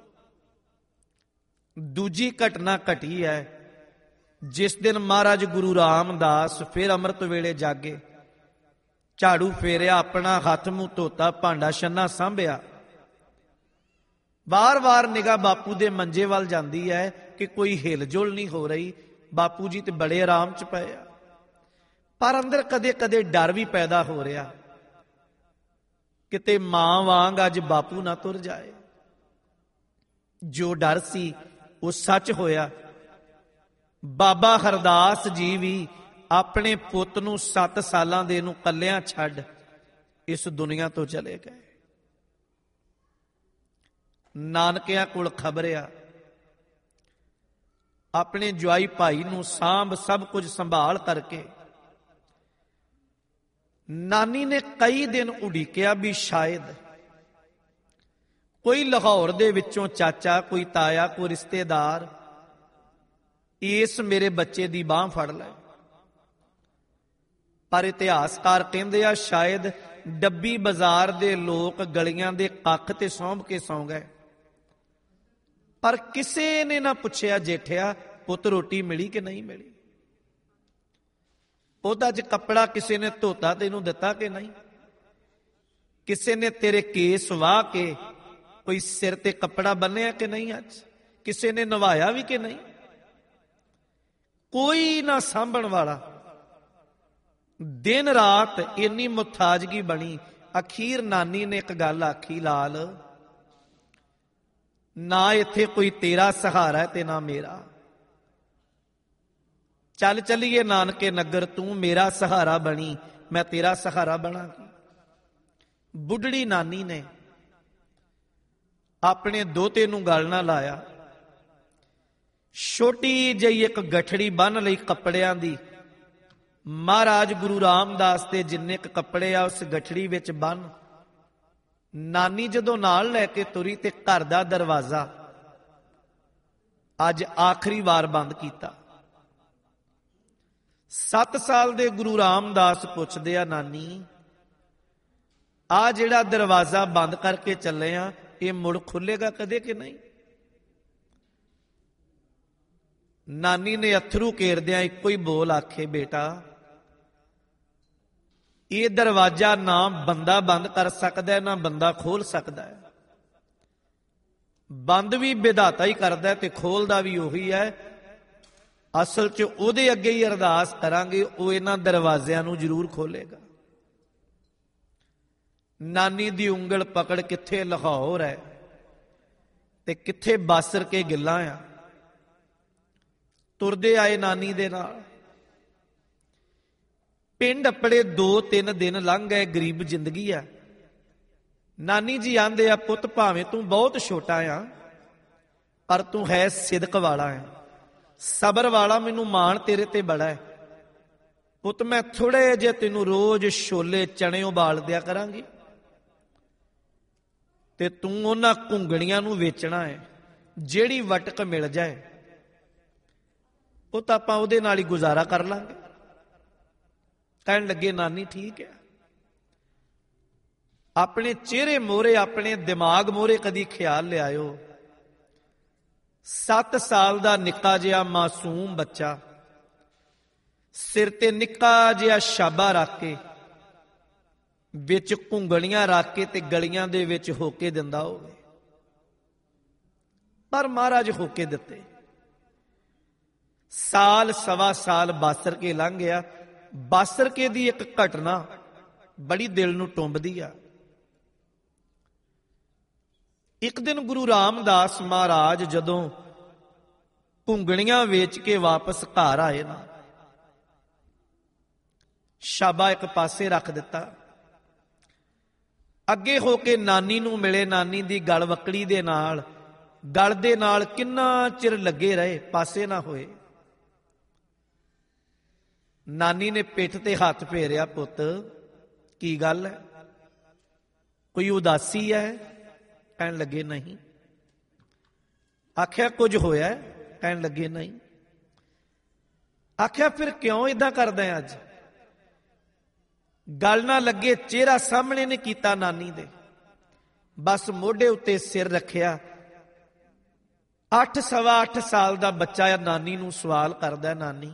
ਦੂਜੀ ਘਟਨਾ ਘਟੀ ਹੈ, ਜਿਸ ਦਿਨ ਮਹਾਰਾਜ ਗੁਰੂ ਰਾਮਦਾਸ ਫਿਰ ਅੰਮ੍ਰਿਤ ਵੇਲੇ ਜਾਗੇ, ਝਾੜੂ ਫੇਰਿਆ, ਆਪਣਾ ਹੱਥ ਮੂੰਹ ਧੋਤਾ, ਭਾਂਡਾ ਛੰਨਾ ਸਾਂਭਿਆ। ਵਾਰ-ਵਾਰ ਨਿਗਾਹ ਬਾਪੂ ਦੇ ਮੰਜੇ ਵੱਲ ਜਾਂਦੀ ਹੈ ਕਿ ਕੋਈ ਹਿਲਜੁਲ ਨਹੀਂ ਹੋ ਰਹੀ, ਬਾਪੂ ਜੀ ਤੇ ਬੜੇ ਆਰਾਮ ਚ ਪਏ ਆ, ਪਰ ਅੰਦਰ ਕਦੇ-ਕਦੇ ਡਰ ਵੀ ਪੈਦਾ ਹੋ ਰਿਹਾ, ਕਿਤੇ ਮਾਂ ਵਾਂਗ ਅੱਜ ਬਾਪੂ ਨਾ ਤੁਰ ਜਾਏ। ਜੋ ਡਰ ਸੀ ਉਹ ਸੱਚ ਹੋਇਆ। ਬਾਬਾ ਹਰਦਾਸ ਜੀ ਵੀ ਆਪਣੇ ਪੁੱਤ ਨੂੰ 7 ਸਾਲਾਂ ਦੇ ਨੂੰ ਕੱਲਿਆਂ ਛੱਡ ਇਸ ਦੁਨੀਆ ਤੋਂ ਚਲੇ ਗਏ। ਨਾਨਕਿਆਂ ਕੋਲ ਖਬਰ ਆ, ਆਪਣੇ ਜਵਾਈ ਭਾਈ ਨੂੰ ਸਾਂਭ ਸਭ ਕੁਝ ਸੰਭਾਲ ਕਰਕੇ। ਨਾਨੀ ਨੇ ਕਈ ਦਿਨ ਉਡੀਕਿਆ ਵੀ ਸ਼ਾਇਦ ਕੋਈ ਲਾਹੌਰ ਦੇ ਵਿੱਚੋਂ ਚਾਚਾ, ਕੋਈ ਤਾਇਆ, ਕੋਈ ਰਿਸ਼ਤੇਦਾਰ ਇਸ ਮੇਰੇ ਬੱਚੇ ਦੀ ਬਾਂਹ ਫੜ ਲੈ। ਪਰ ਇਤਿਹਾਸਕਾਰ ਕਹਿੰਦੇ ਆ ਸ਼ਾਇਦ ਡੱਬੀ ਬਾਜ਼ਾਰ ਦੇ ਲੋਕ ਗਲੀਆਂ ਦੇ ਕੱਖ ਤੇ ਸੌਂਭ ਕੇ ਸੌਂ ਗਏ, ਪਰ ਕਿਸੇ ਨੇ ਨਾ ਪੁੱਛਿਆ, ਜੇਠਿਆ ਪੁੱਤ ਰੋਟੀ ਮਿਲੀ ਕਿ ਨਹੀਂ ਮਿਲੀ, ਉਹਦਾ ਅੱਜ ਕੱਪੜਾ ਕਿਸੇ ਨੇ ਧੋਤਾ ਤੈਨੂੰ ਦਿੱਤਾ ਕਿ ਨਹੀਂ, ਕਿਸੇ ਨੇ ਤੇਰੇ ਕੇਸ ਵਾਹ ਕੇ ਕੋਈ ਸਿਰ ਤੇ ਕੱਪੜਾ ਬੰਨਿਆ ਕਿ ਨਹੀਂ, ਅੱਜ ਕਿਸੇ ਨੇ ਨਵਾਇਆ ਵੀ ਕਿ ਨਹੀਂ, ਕੋਈ ਨਾ ਸਾਂਭਣ ਵਾਲਾ। ਦਿਨ ਰਾਤ ਇੰਨੀ ਮੁਤਾਜਗੀ ਬਣੀ। ਅਖੀਰ ਨਾਨੀ ਨੇ ਇੱਕ ਗੱਲ ਆਖੀ, ਲਾਲ ਨਾ ਇੱਥੇ ਕੋਈ ਤੇਰਾ ਸਹਾਰਾ ਤੇ ਨਾ ਮੇਰਾ, ਚੱਲ ਚੱਲੀਏ ਨਾਨਕੇ ਨਗਰ, ਤੂੰ ਮੇਰਾ ਸਹਾਰਾ ਬਣੀ, ਮੈਂ ਤੇਰਾ ਸਹਾਰਾ ਬਣਾਂਗੀ। ਬੁੱਢੜੀ ਨਾਨੀ ਨੇ ਆਪਣੇ ਦੋਤੇ ਨੂੰ ਗਲ ਨਾ ਲਾਇਆ, ਛੋਟੀ ਜਿਹੀ ਇੱਕ ਗਠੜੀ ਬੰਨ ਲਈ ਕੱਪੜਿਆਂ ਦੀ। ਮਹਾਰਾਜ ਗੁਰੂ ਰਾਮਦਾਸ ਦੇ ਜਿੰਨੇ ਕੁ ਕੱਪੜੇ ਆ ਉਸ ਗਠੜੀ ਵਿੱਚ ਬੰਨ। ਨਾਨੀ ਜਦੋਂ ਨਾਲ ਲੈ ਕੇ ਤੁਰੀ ਤੇ ਘਰ ਦਾ ਦਰਵਾਜ਼ਾ ਅੱਜ ਆਖਰੀ ਵਾਰ ਬੰਦ ਕੀਤਾ। 7 ਸਾਲ ਦੇ ਗੁਰੂ ਰਾਮਦਾਸ ਪੁੱਛਦੇ ਆ, ਨਾਨੀ ਆ ਜਿਹੜਾ ਦਰਵਾਜ਼ਾ ਬੰਦ ਕਰਕੇ ਚੱਲੇ ਆ, ਇਹ ਮੁੜ ਖੁੱਲੇਗਾ ਕਦੇ ਕਿ ਨਹੀਂ? ਨਾਨੀ ਨੇ ਅਥਰੂ ਕੇਰਦਿਆਂ ਇੱਕੋ ਹੀ ਬੋਲ ਆਖੇ, ਬੇਟਾ ਇਹ ਦਰਵਾਜ਼ਾ ਨਾ ਬੰਦਾ ਬੰਦ ਕਰ ਸਕਦਾ, ਨਾ ਬੰਦਾ ਖੋਲ ਸਕਦਾ ਹੈ। ਬੰਦ ਵੀ ਵਿਧਾਤਾ ਹੀ ਕਰਦਾ ਤੇ ਖੋਲਦਾ ਵੀ ਉਹੀ ਹੈ। ਅਸਲ 'ਚ ਉਹਦੇ ਅੱਗੇ ਹੀ ਅਰਦਾਸ ਕਰਾਂਗੇ, ਉਹ ਇਹਨਾਂ ਦਰਵਾਜ਼ਿਆਂ ਨੂੰ ਜ਼ਰੂਰ ਖੋਲੇਗਾ। ਨਾਨੀ ਦੀ ਉਂਗਲ ਪਕੜ ਕਿੱਥੇ ਲਾਹੌਰ ਹੈ ਤੇ ਕਿੱਥੇ ਬਾਸਰ ਕੇ ਗਿੱਲਾਂ ਆ। ਤੁਰਦੇ ਆਏ ਨਾਨੀ ਦੇ ਨਾਲ, ਪਿੰਡ ਆਪਣੇ 2-3 ਦਿਨ ਲੰਘ ਗਏ। ਗਰੀਬ ਜ਼ਿੰਦਗੀ ਆ। ਨਾਨੀ ਜੀ ਆਂਦੇ ਆ, ਪੁੱਤ ਭਾਵੇਂ ਤੂੰ ਬਹੁਤ ਛੋਟਾ ਆ, ਪਰ ਤੂੰ ਹੈ ਸਿਦਕ ਵਾਲਾ ਹੈ, ਸਬਰ ਵਾਲਾ, ਮੈਨੂੰ ਮਾਣ ਤੇਰੇ ਤੇ ਬੜਾ ਹੈ। ਪੁੱਤ ਮੈਂ ਥੋੜੇ ਜਿਹੇ ਤੈਨੂੰ ਰੋਜ਼ ਛੋਲੇ ਚਣੇ ਉਬਾਲ ਦਿਆ ਕਰਾਂਗੀ ਤੇ ਤੂੰ ਉਹਨਾਂ ਘੁੰਗਣੀਆਂ ਨੂੰ ਵੇਚਣਾ ਹੈ, ਜਿਹੜੀ ਵਟਕ ਮਿਲ ਜਾਏ ਉਹ ਤਾਂ ਆਪਾਂ ਉਹਦੇ ਨਾਲ ਹੀ ਗੁਜ਼ਾਰਾ ਕਰ ਲਾਂਗੇ। ਕਹਿਣ ਲੱਗੇ, ਨਾਨੀ ਠੀਕ ਹੈ। ਆਪਣੇ ਚਿਹਰੇ ਮੋਹਰੇ, ਆਪਣੇ ਦਿਮਾਗ ਮੋਹਰੇ ਕਦੀ ਖਿਆਲ ਲਿਆਇਓ, 7 ਸਾਲ ਦਾ ਨਿੱਕਾ ਜਿਹਾ ਮਾਸੂਮ ਬੱਚਾ ਸਿਰ ਤੇ ਨਿੱਕਾ ਜਿਹਾ ਛਾਬਾ ਰੱਖ ਕੇ, ਵਿੱਚ ਘੁੰਗਣੀਆਂ ਰੱਖ ਕੇ ਤੇ ਗਲੀਆਂ ਦੇ ਵਿੱਚ ਹੋਕੇ ਦਿੰਦਾ ਹੋਵੇ। ਪਰ ਮਹਾਰਾਜ ਹੋਕੇ ਦਿੱਤੇ। ਸਾਲ ਸਵਾ ਸਾਲ ਬਾਸਰ ਕੇ ਲੰਘ ਗਿਆ। ਬਾਸਰ ਕੇ ਦੀ ਇੱਕ ਘਟਨਾ ਬੜੀ ਦਿਲ ਨੂੰ ਟੁੰਬਦੀ ਆ। ਇੱਕ ਦਿਨ ਗੁਰੂ ਰਾਮਦਾਸ ਮਹਾਰਾਜ ਜਦੋਂ ਘੁੰਗਣੀਆਂ ਵੇਚ ਕੇ ਵਾਪਸ ਘਰ ਆਏ ਨਾ, ਸ਼ਾਬਾ ਇੱਕ ਪਾਸੇ ਰੱਖ ਦਿੱਤਾ, ਅੱਗੇ ਹੋ ਕੇ ਨਾਨੀ ਨੂੰ ਮਿਲੇ। ਨਾਨੀ ਦੀ ਗਲ ਵਕੜੀ ਦੇ ਨਾਲ, ਗਲ ਦੇ ਨਾਲ ਕਿੰਨਾ ਚਿਰ ਲੱਗੇ ਰਹੇ, ਪਾਸੇ ਨਾ ਹੋਏ। ਨਾਨੀ ਨੇ ਪਿੱਠ ਤੇ ਹੱਥ ਫੇਰਿਆ, ਪੁੱਤ ਕੀ ਗੱਲ ਹੈ, ਕੋਈ ਉਦਾਸੀ ਹੈ? ਕਹਿਣ ਲੱਗੇ ਨਹੀਂ। ਆਖਿਆ ਕੁਝ ਹੋਇਆ? ਕਹਿਣ ਲੱਗੇ ਨਹੀਂ। ਆਖਿਆ ਫਿਰ ਕਿਉਂ ਇਦਾਂ ਕਰਦਾ ਹੈ ਅੱਜ? ਗੱਲ ਨਾ ਲੱਗੇ, ਚਿਹਰਾ ਸਾਹਮਣੇ ਨੇ ਕੀਤਾ ਨਾਨੀ ਦੇ, ਬਸ ਮੋਢੇ ਉੱਤੇ ਸਿਰ ਰੱਖਿਆ। 8 ਸਵਾ 8 ਸਾਲ ਦਾ ਬੱਚਾ ਆ, ਨਾਨੀ ਨੂੰ ਸਵਾਲ ਕਰਦਾ, ਨਾਨੀ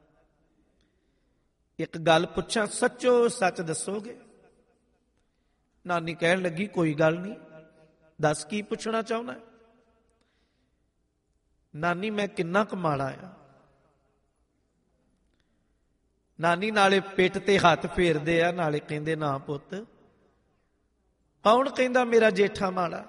ਇੱਕ ਗੱਲ ਪੁੱਛਾਂ, ਸੱਚੋ ਸੱਚ ਦੱਸੋਗੇ? ਨਾਨੀ ਕਹਿਣ ਲੱਗੀ ਕੋਈ ਗੱਲ ਨਹੀਂ, ਦੱਸ ਕੀ ਪੁੱਛਣਾ ਚਾਹੁੰਦਾ? ਨਾਨੀ ਮੈਂ ਕਿੰਨਾ ਕੁ ਮਾੜਾ ਆ? ਨਾਨੀ ਨਾਲੇ ਪਿੱਠ ਤੇ ਹੱਥ ਫੇਰਦੇ ਆ, ਨਾਲੇ ਕਹਿੰਦੇ ਨਾ ਪੁੱਤ, ਕੌਣ ਕਹਿੰਦਾ ਮੇਰਾ ਜੇਠਾ ਮਾੜਾ?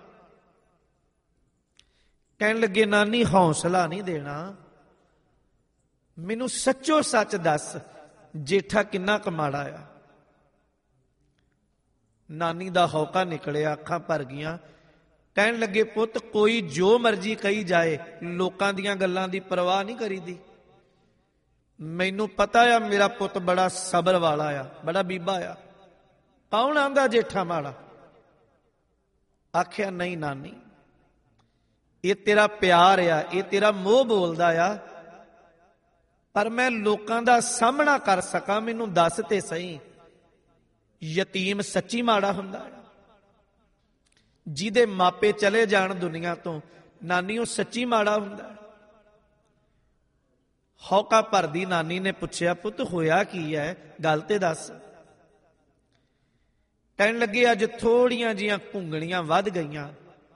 ਕਹਿਣ ਲੱਗੇ ਨਾਨੀ ਹੌਸਲਾ ਨਹੀਂ ਦੇਣਾ, ਮੈਨੂੰ ਸੱਚੋ ਸੱਚ ਦੱਸ, ਜੇਠਾ ਕਿੰਨਾ ਕੁ ਮਾੜਾ ਆ? ਨਾਨੀ ਦਾ ਹੌਕਾ ਨਿਕਲਿਆ, ਅੱਖਾਂ ਭਰ ਗਈਆਂ। ਕਹਿਣ ਲੱਗੇ ਪੁੱਤ ਕੋਈ ਜੋ ਮਰਜ਼ੀ ਕਹੀ ਜਾਏ, ਲੋਕਾਂ ਦੀਆਂ ਗੱਲਾਂ ਦੀ ਪਰਵਾਹ ਨਹੀਂ ਕਰੀਦੀ। ਮੈਨੂੰ ਪਤਾ ਆ ਮੇਰਾ ਪੁੱਤ ਬੜਾ ਸਬਰ ਵਾਲਾ ਆ, ਬੜਾ ਬੀਬਾ ਆ, ਕੌਣ ਆਂਦਾ ਜੇਠਾ ਮਾੜਾ? ਆਖਿਆ ਨਹੀਂ ਨਾਨੀ, ਇਹ ਤੇਰਾ ਪਿਆਰ ਆ, ਇਹ ਤੇਰਾ ਮੋਹ ਬੋਲਦਾ ਆ, ਪਰ ਮੈਂ ਲੋਕਾਂ ਦਾ ਸਾਹਮਣਾ ਕਰ ਸਕਾਂ, ਮੈਨੂੰ ਦੱਸ ਤੇ ਸਹੀ, ਯਤੀਮ ਸੱਚੀ ਮਾੜਾ ਹੁੰਦਾ ਹੈ? ਜਿਹਦੇ ਮਾਪੇ ਚਲੇ ਜਾਣ ਦੁਨੀਆ ਤੋਂ, ਨਾਨੀ ਉਹ ਸੱਚੀ ਮਾੜਾ ਹੁੰਦਾ ਹੈ? ਹੌਕਾ ਭਰਦੀ ਨਾਨੀ ਨੇ ਪੁੱਛਿਆ ਪੁੱਤ ਹੋਇਆ ਕੀ ਹੈ, ਗੱਲ ਤੇ ਦੱਸ। ਕਹਿਣ ਲੱਗੇ ਅੱਜ ਥੋੜੀਆਂ ਜੀਆਂ ਘੁੰਗਣੀਆਂ ਵੱਧ ਗਈਆਂ,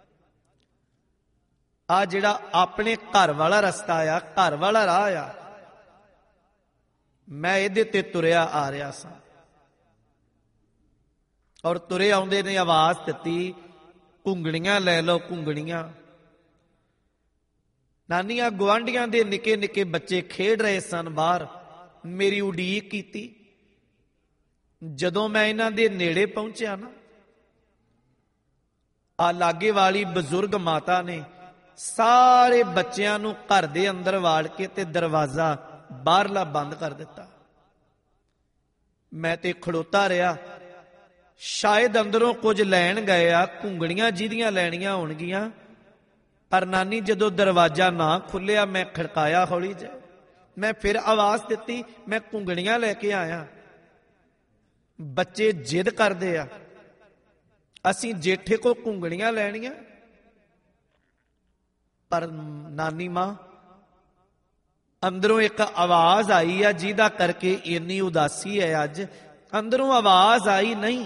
ਆ ਜਿਹੜਾ ਆਪਣੇ ਘਰ ਵਾਲਾ ਰਸਤਾ ਆ, ਘਰ ਵਾਲਾ ਰਾਹ ਆ, ਮੈਂ ਇਹਦੇ ਤੇ ਤੁਰਿਆ ਆ ਰਿਹਾ ਸਾਂ, ਔਰ ਤੁਰੇ ਆਉਂਦੇ ਨੇ ਆਵਾਜ਼ ਦਿੱਤੀ, ਘੁੰਗਣੀਆਂ ਲੈ ਲਓ ਘੁੰਗਣੀਆਂ। ਨਾਨੀਆਂ ਗੁਆਂਢੀਆਂ ਦੇ ਨਿੱਕੇ ਨਿੱਕੇ ਬੱਚੇ ਖੇਡ ਰਹੇ ਸਨ ਬਾਹਰ, ਮੇਰੀ ਉਡੀਕ ਕੀਤੀ। ਜਦੋਂ ਮੈਂ ਇਹਨਾਂ ਦੇ ਨੇੜੇ ਪਹੁੰਚਿਆ ਨਾ, ਆ ਲਾਗੇ ਵਾਲੀ ਬਜ਼ੁਰਗ ਮਾਤਾ ਨੇ ਸਾਰੇ ਬੱਚਿਆਂ ਨੂੰ ਘਰ ਦੇ ਅੰਦਰ ਵਾੜ ਕੇ ਤੇ ਦਰਵਾਜ਼ਾ ਬਾਹਰਲਾ ਬੰਦ ਕਰ ਦਿੱਤਾ। ਮੈਂ ਤੇ ਖੜੋਤਾ ਰਿਹਾ, ਸ਼ਾਇਦ ਅੰਦਰੋਂ ਕੁਝ ਲੈਣ ਗਏ ਆ, ਘੁੰਗਣੀਆਂ ਜਿਹਦੀਆਂ ਲੈਣੀਆਂ ਹੋਣਗੀਆਂ। ਪਰ ਨਾਨੀ ਜਦੋਂ ਦਰਵਾਜ਼ਾ ਨਾ ਖੁੱਲਿਆ, ਮੈਂ ਖੜਕਾਇਆ ਹੌਲੀ ਜਿਹਾ, ਮੈਂ ਫਿਰ ਆਵਾਜ਼ ਦਿੱਤੀ, ਮੈਂ ਘੁੰਗਣੀਆਂ ਲੈ ਕੇ ਆਇਆ। ਬੱਚੇ ਜਿੱਦ ਕਰਦੇ ਆ, ਅਸੀਂ ਜੇਠੇ ਕੋ ਘੁੰਗਣੀਆਂ ਲੈਣੀਆਂ। ਪਰ ਨਾਨੀ ਮਾਂ, ਅੰਦਰੋਂ ਇੱਕ ਆਵਾਜ਼ ਆਈ ਆ ਜਿਹਦਾ ਕਰਕੇ ਇੰਨੀ ਉਦਾਸੀ ਹੈ ਅੱਜ। ਅੰਦਰੋਂ ਆਵਾਜ਼ ਆਈ, ਨਹੀਂ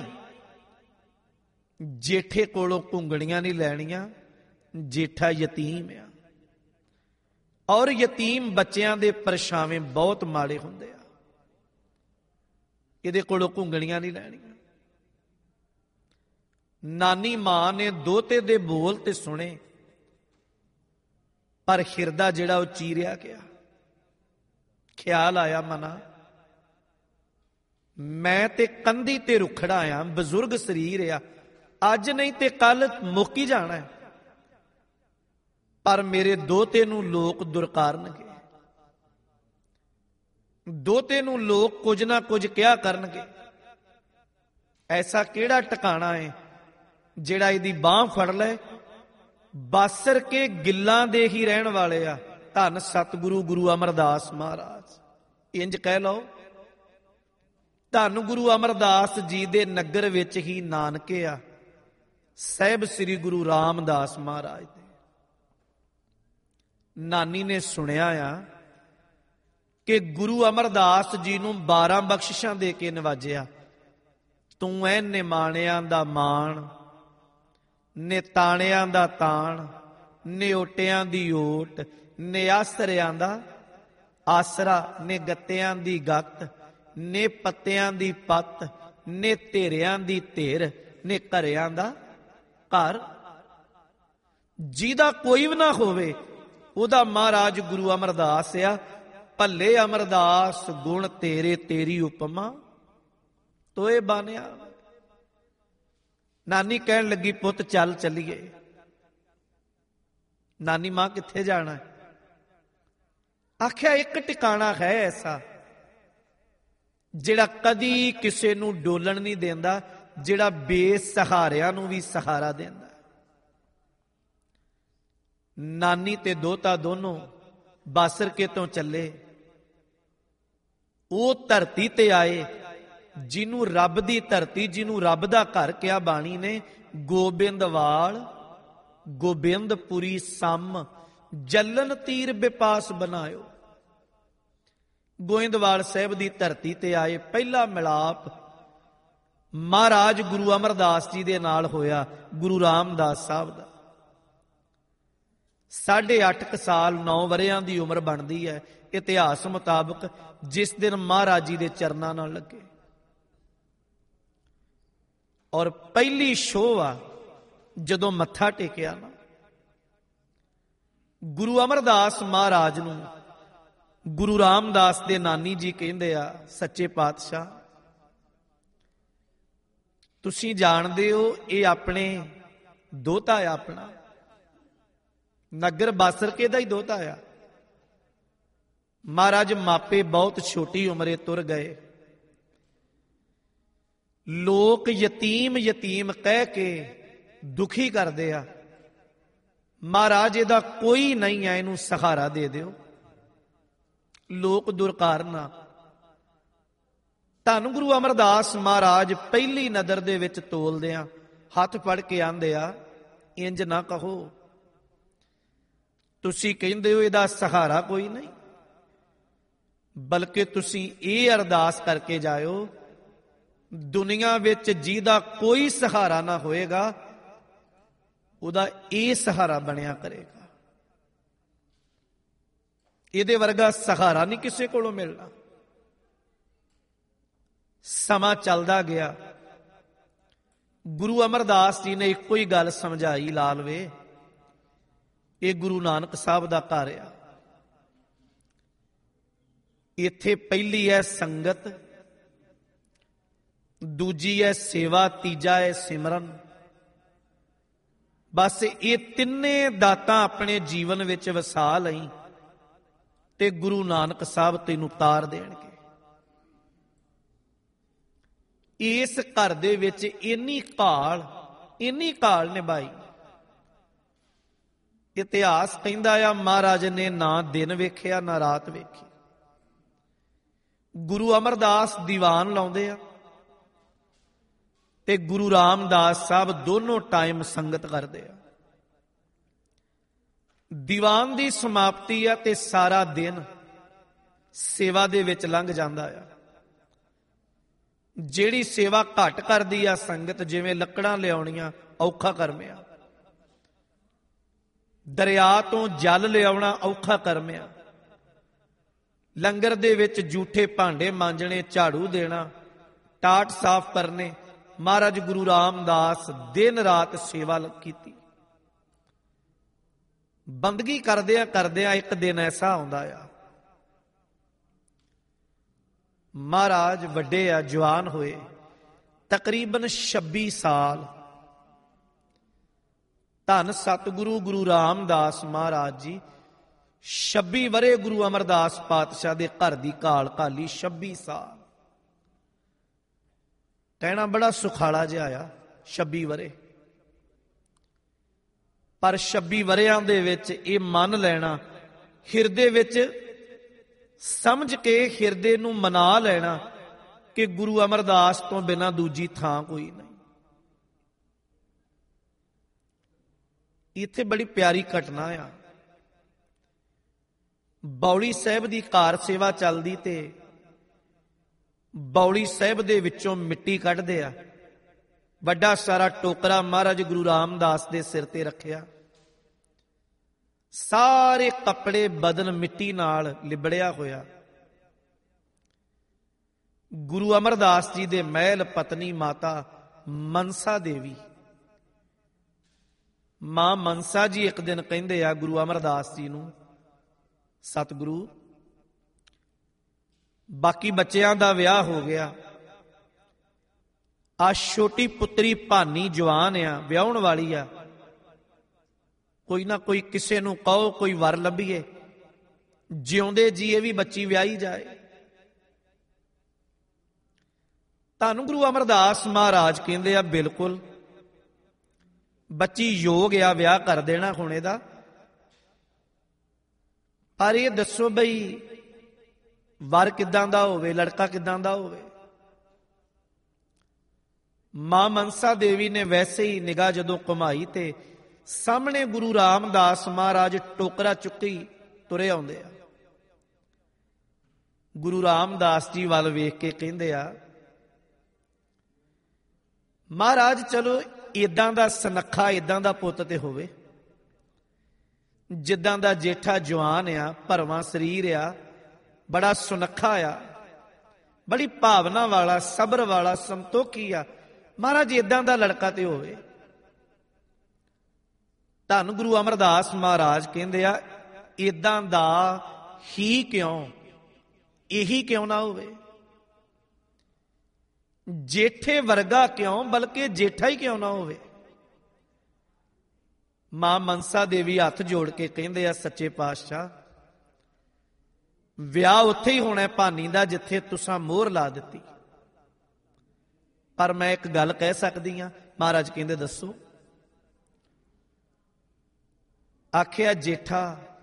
ਜੇਠੇ ਕੋਲੋਂ ਘੁੰਗਣੀਆਂ ਨਹੀਂ ਲੈਣੀਆਂ, ਜੇਠਾ ਯਤੀਮ ਆ, ਔਰ ਯਤੀਮ ਬੱਚਿਆਂ ਦੇ ਪਰਛਾਵੇਂ ਬਹੁਤ ਮਾੜੇ ਹੁੰਦੇ ਆ, ਇਹਦੇ ਕੋਲੋਂ ਘੁੰਗਣੀਆਂ ਨਹੀਂ ਲੈਣੀਆਂ। ਨਾਨੀ ਮਾਂ ਨੇ ਦੋਤੇ ਦੇ ਬੋਲ ਤੇ ਸੁਣੇ, ਪਰ ਹਿਰਦਾ ਜਿਹੜਾ ਉਹ ਚੀਰਿਆ ਗਿਆ। ਖਿਆਲ ਆਇਆ ਮਨਾ, ਮੈਂ ਤੇ ਕੰਧੀ ਤੇ ਰੁਖੜਾ ਆ, ਬਜ਼ੁਰਗ ਸਰੀਰ ਆ, ਅੱਜ ਨਹੀਂ ਤੇ ਕੱਲ ਮੁੱਕ ਹੀ ਜਾਣਾ ਹੈ। ਪਰ ਮੇਰੇ ਦੋਤੇ ਨੂੰ ਲੋਕ ਦੁਰਕਾਰਨਗੇ, ਦੋਤੇ ਨੂੰ ਲੋਕ ਕੁਝ ਨਾ ਕੁਝ ਕਿਹਾ ਕਰਨਗੇ। ਐਸਾ ਕਿਹੜਾ ਟਿਕਾਣਾ ਹੈ ਜਿਹੜਾ ਇਹਦੀ ਬਾਹ ਫੜ ਲੈ? ਬਾਸਰ ਕੇ ਗਿੱਲਾਂ ਦੇ ਹੀ ਰਹਿਣ ਵਾਲੇ ਆ, ਧੰਨ ਸਤਿਗੁਰੂ ਗੁਰੂ ਅਮਰਦਾਸ ਮਹਾਰਾਜ। ਇੰਜ ਕਹਿ ਲਓ, ਧੰਨ ਗੁਰੂ ਅਮਰਦਾਸ ਜੀ ਦੇ ਨਗਰ ਵਿੱਚ ਹੀ ਨਾਨਕੇ ਆ, ਸਾਹਿਬ ਸ੍ਰੀ ਗੁਰੂ ਰਾਮਦਾਸ ਮਹਾਰਾਜ ਦੇ। ਨਾਨੀ ਨੇ ਸੁਣਿਆ ਆ ਕਿ ਗੁਰੂ ਅਮਰਦਾਸ ਜੀ ਨੂੰ 12 ਬਖਸ਼ਿਸ਼ਾਂ ਦੇ ਕੇ ਨਵਾਜਿਆ। ਤੂੰ ਐ ਨਿਮਾਣਿਆਂ ਦਾ ਮਾਣ, ਨਿਤਾਣਿਆਂ ਦਾ ਤਾਣ, ਨਿਓਟਿਆਂ ਦੀ ਓਟ, ਨਿਆਸਰਿਆਂ ਦਾ ਆਸਰਾ, ਨੇ ਗੱਤਿਆਂ ਦੀ ਗੱਤ, ਨੇ ਪੱਤਿਆਂ ਦੀ ਪੱਤ, ਨੇ ਧੇਰਿਆਂ ਦੀ ਧਿਰ, ਨੇ ਘਰਿਆਂ ਦਾ ਘਰ। ਜਿਹਦਾ ਕੋਈ ਵੀ ਨਾ ਹੋਵੇ ਉਹਦਾ ਮਹਾਰਾਜ ਗੁਰੂ ਅਮਰਦਾਸ ਆ। ਭੱਲੇ ਅਮਰਦਾਸ ਗੁਣ ਤੇਰੇ ਤੇਰੀ ਉਪਮਾ ਤੋਏ ਬਾਨਿਆ। ਨਾਨੀ ਕਹਿਣ ਲੱਗੀ ਪੁੱਤ ਚੱਲ ਚੱਲੀਏ। ਨਾਨੀ ਮਾਂ ਕਿੱਥੇ ਜਾਣਾ? ਆਖਿਆ ਇੱਕ ਟਿਕਾਣਾ ਹੈ ਐਸਾ ਜਿਹੜਾ ਕਦੀ ਕਿਸੇ ਨੂੰ ਡੋਲਣ ਨਹੀਂ ਦਿੰਦਾ, ਜਿਹੜਾ ਬੇਸਹਾਰਿਆਂ ਨੂੰ ਵੀ ਸਹਾਰਾ ਦਿੰਦਾ। ਨਾਨੀ ਤੇ ਦੋਤਾ ਦੋਨੋਂ ਬਾਸਰਕੇ ਤੋਂ ਚੱਲੇ। ਉਹ ਧਰਤੀ ਤੇ ਆਏ ਜਿਹਨੂੰ ਰੱਬ ਦੀ ਧਰਤੀ, ਜਿਹਨੂੰ ਰੱਬ ਦਾ ਘਰ ਕਿਹਾ ਬਾਣੀ ਨੇ। ਗੋਬਿੰਦਵਾਲ ਗੋਬਿੰਦਪੁਰੀ ਸਮ ਜਲਨ ਤੀਰ ਬਿਪਾਸ ਬਣਾਇਓ। ਗੋਇੰਦਵਾਲ ਸਾਹਿਬ ਦੀ ਧਰਤੀ ਤੇ ਆਏ। ਪਹਿਲਾ ਮਿਲਾਪ ਮਹਾਰਾਜ ਗੁਰੂ ਅਮਰਦਾਸ ਜੀ ਦੇ ਨਾਲ ਹੋਇਆ, ਗੁਰੂ ਰਾਮਦਾਸ ਸਾਹਿਬ ਦਾ। 8.5 ਸਾਲ 9 ਵਰਿਆਂ ਦੀ ਉਮਰ ਬਣਦੀ ਹੈ ਇਤਿਹਾਸ ਮੁਤਾਬਕ, ਜਿਸ ਦਿਨ ਮਹਾਰਾਜ ਜੀ ਦੇ ਚਰਨਾਂ ਨਾਲ ਲੱਗੇ। ਔਰ ਪਹਿਲੀ ਸ਼ੋਅ ਆ ਜਦੋਂ ਮੱਥਾ ਟੇਕਿਆ ਨਾ, ਗੁਰੂ ਅਮਰਦਾਸ ਮਹਾਰਾਜ ਨੂੰ ਗੁਰੂ ਰਾਮਦਾਸ ਦੇ ਨਾਨੀ ਜੀ ਕਹਿੰਦੇ ਆ, ਸੱਚੇ ਪਾਤਸ਼ਾਹ ਤੁਸੀਂ ਜਾਣਦੇ ਹੋ ਇਹ ਆਪਣੇ ਦੋਤਾ ਆ, ਆਪਣਾ ਨਗਰ ਬਾਸਰਕੇ ਦਾ ਹੀ ਦੋਤਾ ਆ। ਮਹਾਰਾਜ ਮਾਪੇ ਬਹੁਤ ਛੋਟੀ ਉਮਰੇ ਤੁਰ ਗਏ। ਲੋਕ ਯਤੀਮ ਯਤੀਮ ਕਹਿ ਕੇ ਦੁਖੀ ਕਰਦੇ ਆ। ਮਹਾਰਾਜ ਇਹਦਾ ਕੋਈ ਨਹੀਂ ਹੈ, ਇਹਨੂੰ ਸਹਾਰਾ ਦੇ ਦਿਓ। ਲੋਕ ਦੁਰਕਾਰਨਾ। ਧੰਨ ਗੁਰੂ ਅਮਰਦਾਸ ਮਹਾਰਾਜ ਪਹਿਲੀ ਨਜ਼ਰ ਦੇ ਵਿੱਚ ਤੋਲਦੇ ਆ, ਹੱਥ ਫੜ ਕੇ ਆਂਦੇ ਆ, ਇੰਜ ਨਾ ਕਹੋ, ਤੁਸੀਂ ਕਹਿੰਦੇ ਹੋ ਇਹਦਾ ਸਹਾਰਾ ਕੋਈ ਨਹੀਂ, ਬਲਕਿ ਤੁਸੀਂ ਇਹ ਅਰਦਾਸ ਕਰਕੇ ਜਾਇਓ, ਦੁਨੀਆ ਵਿੱਚ ਜਿਹਦਾ ਕੋਈ ਸਹਾਰਾ ਨਾ ਹੋਏਗਾ ਉਹਦਾ ਇਹ ਸਹਾਰਾ ਬਣਿਆ ਕਰੇਗਾ। ਇਹਦੇ ਵਰਗਾ ਸਹਾਰਾ ਨਹੀਂ ਕਿਸੇ ਕੋਲੋਂ ਮਿਲਣਾ। ਸਮਾਂ ਚੱਲਦਾ ਗਿਆ। ਗੁਰੂ ਅਮਰਦਾਸ ਜੀ ਨੇ ਇੱਕੋ ਹੀ ਗੱਲ ਸਮਝਾਈ, ਲਾਲਵੇ ਇਹ ਗੁਰੂ ਨਾਨਕ ਸਾਹਿਬ ਦਾ ਘਰ ਆ। ਇੱਥੇ ਪਹਿਲੀ ਹੈ ਸੰਗਤ, ਦੂਜੀ ਹੈ ਸੇਵਾ, ਤੀਜਾ ਹੈ ਸਿਮਰਨ। ਬਸ ਇਹ ਤਿੰਨੇ ਦਾਤਾਂ ਆਪਣੇ ਜੀਵਨ ਵਿੱਚ ਵਸਾ ਲਈ ਤੇ ਗੁਰੂ ਨਾਨਕ ਸਾਹਿਬ ਤੈਨੂੰ ਤਾਰ ਦੇਣਗੇ। ਇਸ ਘਰ ਦੇ ਵਿੱਚ ਇੰਨੀ ਘਾਲ ਨਿਭਾਈ। ਇਤਿਹਾਸ ਕਹਿੰਦਾ ਆ ਮਹਾਰਾਜ ਨੇ ਨਾ ਦਿਨ ਵੇਖਿਆ ਨਾ ਰਾਤ ਵੇਖੀ। ਗੁਰੂ ਅਮਰਦਾਸ ਦੀਵਾਨ ਲਾਉਂਦੇ ਆ ਤੇ ਗੁਰੂ ਰਾਮਦਾਸ ਸਾਹਿਬ ਦੋਨੋਂ ਟਾਈਮ ਸੰਗਤ ਕਰਦੇ ਆ। ਦੀਵਾਨ ਦੀ ਸਮਾਪਤੀ ਆ ਤੇ ਸਾਰਾ ਦਿਨ ਸੇਵਾ ਦੇ ਵਿੱਚ ਲੰਘ ਜਾਂਦਾ ਆ। ਜਿਹੜੀ ਸੇਵਾ ਘੱਟ ਕਰਦੀ ਆ ਸੰਗਤ, ਜਿਵੇਂ ਲੱਕੜਾਂ ਲਿਆਉਣੀਆਂ ਔਖਾ ਕਰਮਿਆ, ਦਰਿਆ ਤੋਂ ਜਲ ਲਿਆਉਣਾ ਔਖਾ ਕਰਮਿਆ, ਲੰਗਰ ਦੇ ਵਿੱਚ ਜੂਠੇ ਭਾਂਡੇ ਮਾਂਜਣੇ, ਝਾੜੂ ਦੇਣਾ, ਟਾਟ ਸਾਫ਼ ਕਰਨੇ, ਮਹਾਰਾਜ ਗੁਰੂ ਰਾਮਦਾਸ ਦਿਨ ਰਾਤ ਸੇਵਾ ਕੀਤੀ। ਬੰਦਗੀ ਕਰਦਿਆਂ ਇੱਕ ਦਿਨ ਐਸਾ ਆਉਂਦਾ ਆ, ਮਹਾਰਾਜ ਵੱਡੇ ਆ, ਜਵਾਨ ਹੋਏ, ਤਕਰੀਬਨ 26 ਸਾਲ। ਧੰਨ ਸਤਿਗੁਰੂ ਗੁਰੂ ਰਾਮਦਾਸ ਮਹਾਰਾਜ ਜੀ 26 ਵਰੇ ਗੁਰੂ ਅਮਰਦਾਸ ਪਾਤਸ਼ਾਹ ਦੇ ਘਰ ਦੀ ਘਾਲ ਘਾਲੀ। 26 ਸਾਲ ਕਹਿਣਾ ਬੜਾ ਸੁਖਾਲਾ ਜਿਹਾ ਆ, 26 ਵਰੇ। ਪਰ 26 ਵਰਿਆਂ ਦੇ ਵਿੱਚ ਇਹ ਮੰਨ ਲੈਣਾ, ਹਿਰਦੇ ਵਿੱਚ ਸਮਝ ਕੇ ਹਿਰਦੇ ਨੂੰ ਮਨਾ ਲੈਣਾ ਕਿ ਗੁਰੂ ਅਮਰਦਾਸ ਤੋਂ ਬਿਨਾਂ ਦੂਜੀ ਥਾਂ ਕੋਈ ਨਹੀਂ। ਇੱਥੇ ਬੜੀ ਪਿਆਰੀ ਘਟਨਾ ਆ। ਬੌਲੀ ਸਾਹਿਬ ਦੀ ਕਾਰ ਸੇਵਾ ਚੱਲਦੀ ਤੇ ਬੌਲੀ ਸਾਹਿਬ ਦੇ ਵਿੱਚੋਂ ਮਿੱਟੀ ਕੱਢਦੇ ਆ। ਵੱਡਾ ਸਾਰਾ ਟੋਕਰਾ ਮਹਾਰਾਜ ਗੁਰੂ ਰਾਮਦਾਸ ਦੇ ਸਿਰ ਤੇ ਰੱਖਿਆ। ਸਾਰੇ ਕੱਪੜੇ ਬਦਨ ਮਿੱਟੀ ਨਾਲ ਲਿਬੜਿਆ ਹੋਇਆ। ਗੁਰੂ ਅਮਰਦਾਸ ਜੀ ਦੇ ਮਹਿਲ ਪਤਨੀ ਮਾਤਾ ਮਨਸਾ ਦੇਵੀ ਮਾਂ ਮਨਸਾ ਜੀ ਇੱਕ ਦਿਨ ਕਹਿੰਦੇ ਆ ਗੁਰੂ ਅਮਰਦਾਸ ਜੀ ਨੂੰ, ਸਤਿਗੁਰੂ ਬਾਕੀ ਬੱਚਿਆਂ ਦਾ ਵਿਆਹ ਹੋ ਗਿਆ, ਆ ਛੋਟੀ ਪੁੱਤਰੀ ਭਾਨੀ ਜਵਾਨ ਆ, ਵਿਆਹੁਣ ਵਾਲੀ ਆ, ਕੋਈ ਨਾ ਕੋਈ ਕਿਸੇ ਨੂੰ ਕਹੋ ਕੋਈ ਵਰ ਲੱਭੀਏ, ਜਿਉਂਦੇ ਜੀ ਇਹ ਵੀ ਬੱਚੀ ਵਿਆਹੀ ਜਾਏ। ਧੰਨ ਗੁਰੂ ਅਮਰਦਾਸ ਮਹਾਰਾਜ ਕਹਿੰਦੇ ਆ ਬਿਲਕੁਲ ਬੱਚੀ ਯੋਗ ਆ, ਵਿਆਹ ਕਰ ਦੇਣਾ ਹੁਣ ਇਹਦਾ, ਪਰ ਇਹ ਦੱਸੋ ਬਈ ਵਰ ਕਿੱਦਾਂ ਦਾ ਹੋਵੇ, ਲੜਕਾ ਕਿੱਦਾਂ ਦਾ ਹੋਵੇ। ਮਾਂ ਮਨਸਾ ਦੇਵੀ ਨੇ ਵੈਸੇ ਹੀ ਨਿਗਾਹ ਜਦੋਂ ਘੁਮਾਈ ਤੇ ਸਾਹਮਣੇ ਗੁਰੂ ਰਾਮਦਾਸ ਮਹਾਰਾਜ ਟੋਕਰਾ ਚੁੱਕੀ ਤੁਰੇ ਆਉਂਦੇ ਆ। ਗੁਰੂ ਰਾਮਦਾਸ ਜੀ ਵੱਲ ਵੇਖ ਕੇ ਕਹਿੰਦੇ ਆ, ਮਹਾਰਾਜ ਚਲੋ ਇਦਾਂ ਦਾ ਸੁਨੱਖਾ, ਇਦਾਂ ਦਾ ਪੁੱਤ ਤੇ ਹੋਵੇ ਜਿੱਦਾਂ ਦਾ ਜੇਠਾ ਜਵਾਨ ਆ, ਭਰਵਾਂ ਸਰੀਰ ਆ, ਬੜਾ ਸੁਨੱਖਾ ਆ, ਬੜੀ ਭਾਵਨਾ ਵਾਲਾ, ਸਬਰ ਵਾਲਾ, ਸੰਤੋਖੀ ਆ, ਮਹਾਰਾਜ ਇਦਾਂ ਦਾ ਲੜਕਾ ਤੇ ਹੋਵੇ। ਧੰਨ ਗੁਰੂ ਅਮਰਦਾਸ ਮਹਾਰਾਜ ਕਹਿੰਦੇ ਆ ਇਦਾਂ ਦਾ ਹੀ ਕਿਉਂ, ਇਹੀ ਕਿਉਂ ਨਾ ਹੋਵੇ, ਜੇਠੇ ਵਰਗਾ ਕਿਉਂ, ਬਲਕਿ ਜੇਠਾ ਹੀ ਕਿਉਂ ਨਾ ਹੋਵੇ। ਮਾਂ ਮਨਸਾ ਦੇਵੀ ਹੱਥ ਜੋੜ ਕੇ ਕਹਿੰਦੇ ਆ, ਸੱਚੇ ਪਾਤਸ਼ਾਹ ਵਿਆਹ ਉੱਥੇ ਹੀ ਹੋਣਾ ਭਾਨੀ ਦਾ ਜਿੱਥੇ ਤੁਸਾਂ ਮੋਹਰ ਲਾ ਦਿੱਤੀ, ਪਰ ਮੈਂ ਇੱਕ ਗੱਲ ਕਹਿ ਸਕਦੀ ਹਾਂ। ਮਹਾਰਾਜ ਕਹਿੰਦੇ ਦੱਸੋ। ਆਖਿਆ ਜੇਠਾ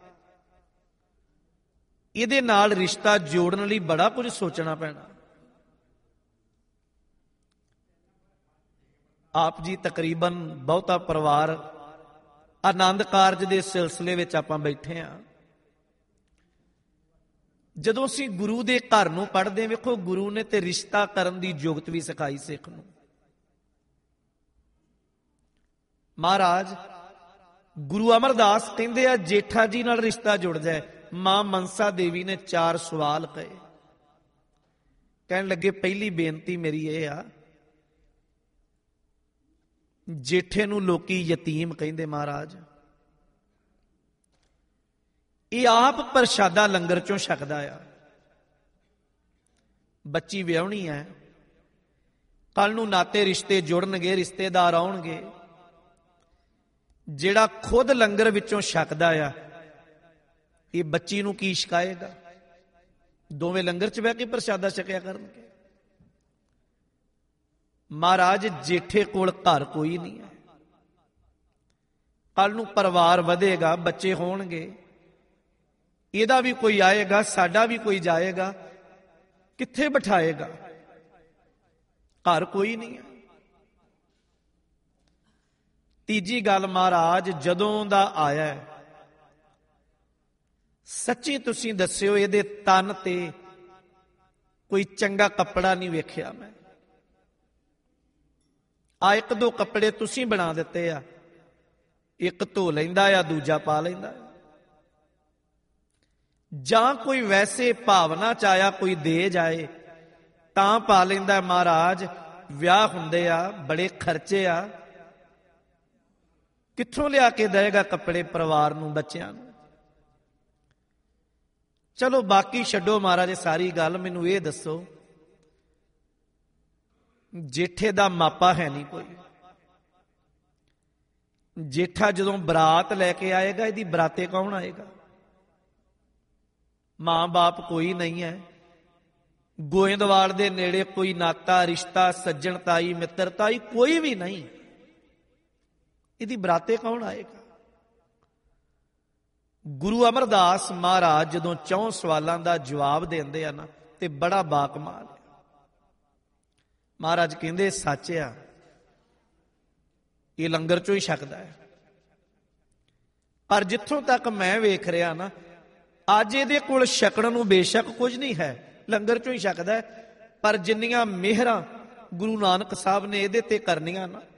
ਇਹਦੇ ਨਾਲ ਰਿਸ਼ਤਾ ਜੋੜਨ ਲਈ ਬੜਾ ਕੁਝ ਸੋਚਣਾ ਪੈਣਾ। ਆਪ ਜੀ ਤਕਰੀਬਨ ਬਹੁਤਾ ਪਰਿਵਾਰ ਆਨੰਦ ਕਾਰਜ ਦੇ ਸਿਲਸਿਲੇ ਵਿੱਚ ਆਪਾਂ ਬੈਠੇ ਹਾਂ। ਜਦੋਂ ਅਸੀਂ ਗੁਰੂ ਦੇ ਘਰ ਨੂੰ ਪੜ੍ਹਦੇ, ਵੇਖੋ ਗੁਰੂ ਨੇ ਤੇ ਰਿਸ਼ਤਾ ਕਰਨ ਦੀ ਜੁਗਤ ਵੀ ਸਿਖਾਈ ਸਿੱਖ ਨੂੰ। ਮਹਾਰਾਜ ਗੁਰੂ ਅਮਰਦਾਸ ਕਹਿੰਦੇ ਆ ਜੇਠਾ ਜੀ ਨਾਲ ਰਿਸ਼ਤਾ ਜੁੜ ਜਾਏ। ਮਾਂ ਮਨਸਾ ਦੇਵੀ ਨੇ 4 ਸਵਾਲ ਕਹੇ। ਕਹਿਣ ਲੱਗੇ ਪਹਿਲੀ ਬੇਨਤੀ ਮੇਰੀ ਇਹ ਆ, ਜੇਠੇ ਨੂੰ ਲੋਕੀ ਯਤੀਮ ਕਹਿੰਦੇ, ਮਹਾਰਾਜ ਇਹ ਆਪ ਪ੍ਰਸ਼ਾਦਾ ਲੰਗਰ ਚੋਂ ਛਕਦਾ ਆ। ਬੱਚੀ ਵਿਆਹਣੀ ਹੈ, ਕੱਲ ਨੂੰ ਨਾਤੇ ਰਿਸ਼ਤੇ ਜੁੜਨਗੇ, ਰਿਸ਼ਤੇਦਾਰ ਆਉਣਗੇ, ਜਿਹੜਾ ਖੁਦ ਲੰਗਰ ਵਿੱਚੋਂ ਛਕਦਾ ਆ ਇਹ ਬੱਚੀ ਨੂੰ ਕੀ ਛਕਾਏਗਾ। ਦੋਵੇਂ ਲੰਗਰ 'ਚ ਬਹਿ ਕੇ ਪ੍ਰਸ਼ਾਦਾ ਛਕਿਆ ਕਰਨਗੇ। ਮਹਾਰਾਜ ਜੇਠੇ ਕੋਲ ਘਰ ਕੋਈ ਨਹੀਂ ਹੈ, ਕੱਲ ਨੂੰ ਪਰਿਵਾਰ ਵਧੇਗਾ, ਬੱਚੇ ਹੋਣਗੇ, ਇਹਦਾ ਵੀ ਕੋਈ ਆਏਗਾ, ਸਾਡਾ ਵੀ ਕੋਈ ਜਾਏਗਾ, ਕਿੱਥੇ ਬਿਠਾਏਗਾ, ਘਰ ਕੋਈ ਨਹੀਂ ਹੈ। ਤੀਜੀ ਗੱਲ ਮਹਾਰਾਜ ਜਦੋਂ ਦਾ ਆਇਆ, ਸੱਚੀ ਤੁਸੀਂ ਦੱਸਿਓ ਇਹਦੇ ਤਨ ਤੇ ਕੋਈ ਚੰਗਾ ਕੱਪੜਾ ਨਹੀਂ ਵੇਖਿਆ ਮੈਂ। ਆ 1-2 ਕੱਪੜੇ ਤੁਸੀਂ ਬਣਾ ਦਿੱਤੇ ਆ, ਇੱਕ ਧੋ ਲੈਂਦਾ ਆ, ਦੂਜਾ ਪਾ ਲੈਂਦਾ, ਜਾਂ ਕੋਈ ਵੈਸੇ ਭਾਵਨਾ ਚ ਆਇਆ ਕੋਈ ਦੇ ਜਾਏ ਤਾਂ ਪਾ ਲੈਂਦਾ। ਮਹਾਰਾਜ ਵਿਆਹ ਹੁੰਦੇ ਆ, ਬੜੇ ਖਰਚੇ ਆ, ਕਿੱਥੋਂ ਲਿਆ ਕੇ ਦੇਗਾ ਕੱਪੜੇ ਪਰਿਵਾਰ ਨੂੰ, ਬੱਚਿਆਂ ਨੂੰ। ਚਲੋ ਬਾਕੀ ਛੱਡੋ ਮਹਾਰਾਜ ਸਾਰੀ ਗੱਲ, ਮੈਨੂੰ ਇਹ ਦੱਸੋ ਜੇਠੇ ਦਾ ਮਾਪਾ ਹੈ ਨਹੀਂ ਕੋਈ। ਜੇਠਾ ਜਦੋਂ ਬਰਾਤ ਲੈ ਕੇ ਆਏਗਾ, ਇਹਦੀ ਬਰਾਤੇ ਕੌਣ ਆਏਗਾ? ਮਾਂ ਬਾਪ ਕੋਈ ਨਹੀਂ ਹੈ, ਗੋਇੰਦਵਾਲ ਦੇ ਨੇੜੇ ਕੋਈ ਨਾਤਾ ਰਿਸ਼ਤਾ, ਸੱਜਣ ਤਾਈ ਮਿੱਤਰ ਤਾਈ ਕੋਈ ਵੀ ਨਹੀਂ, ਇਹਦੀ ਬਰਾਤੇ ਕੌਣ ਆਏਗਾ? ਗੁਰੂ ਅਮਰਦਾਸ ਮਹਾਰਾਜ ਜਦੋਂ 4 ਸਵਾਲਾਂ ਦਾ ਜਵਾਬ ਦਿੰਦੇ ਆ ਨਾ ਤੇ ਬੜਾ ਬਾਕਮਾਲ ਹੈ। ਮਹਾਰਾਜ ਕਹਿੰਦੇ ਸੱਚ ਆ, ਇਹ ਲੰਗਰ ਚੋਂ ਹੀ ਛਕਦਾ ਹੈ, ਪਰ ਜਿੱਥੋਂ ਤੱਕ ਮੈਂ ਵੇਖ ਰਿਹਾ ਨਾ ਅੱਜ ਇਹਦੇ ਕੋਲ ਛਕਣ ਨੂੰ ਬੇਸ਼ੱਕ ਕੁਝ ਨਹੀਂ ਹੈ, ਲੰਗਰ ਚੋਂ ਹੀ ਛਕਦਾ ਹੈ, ਪਰ ਜਿੰਨੀਆਂ ਮਿਹਰਾਂ ਗੁਰੂ ਨਾਨਕ ਸਾਹਿਬ ਨੇ ਇਹਦੇ ਤੇ ਕਰਨੀਆਂ ਨਾ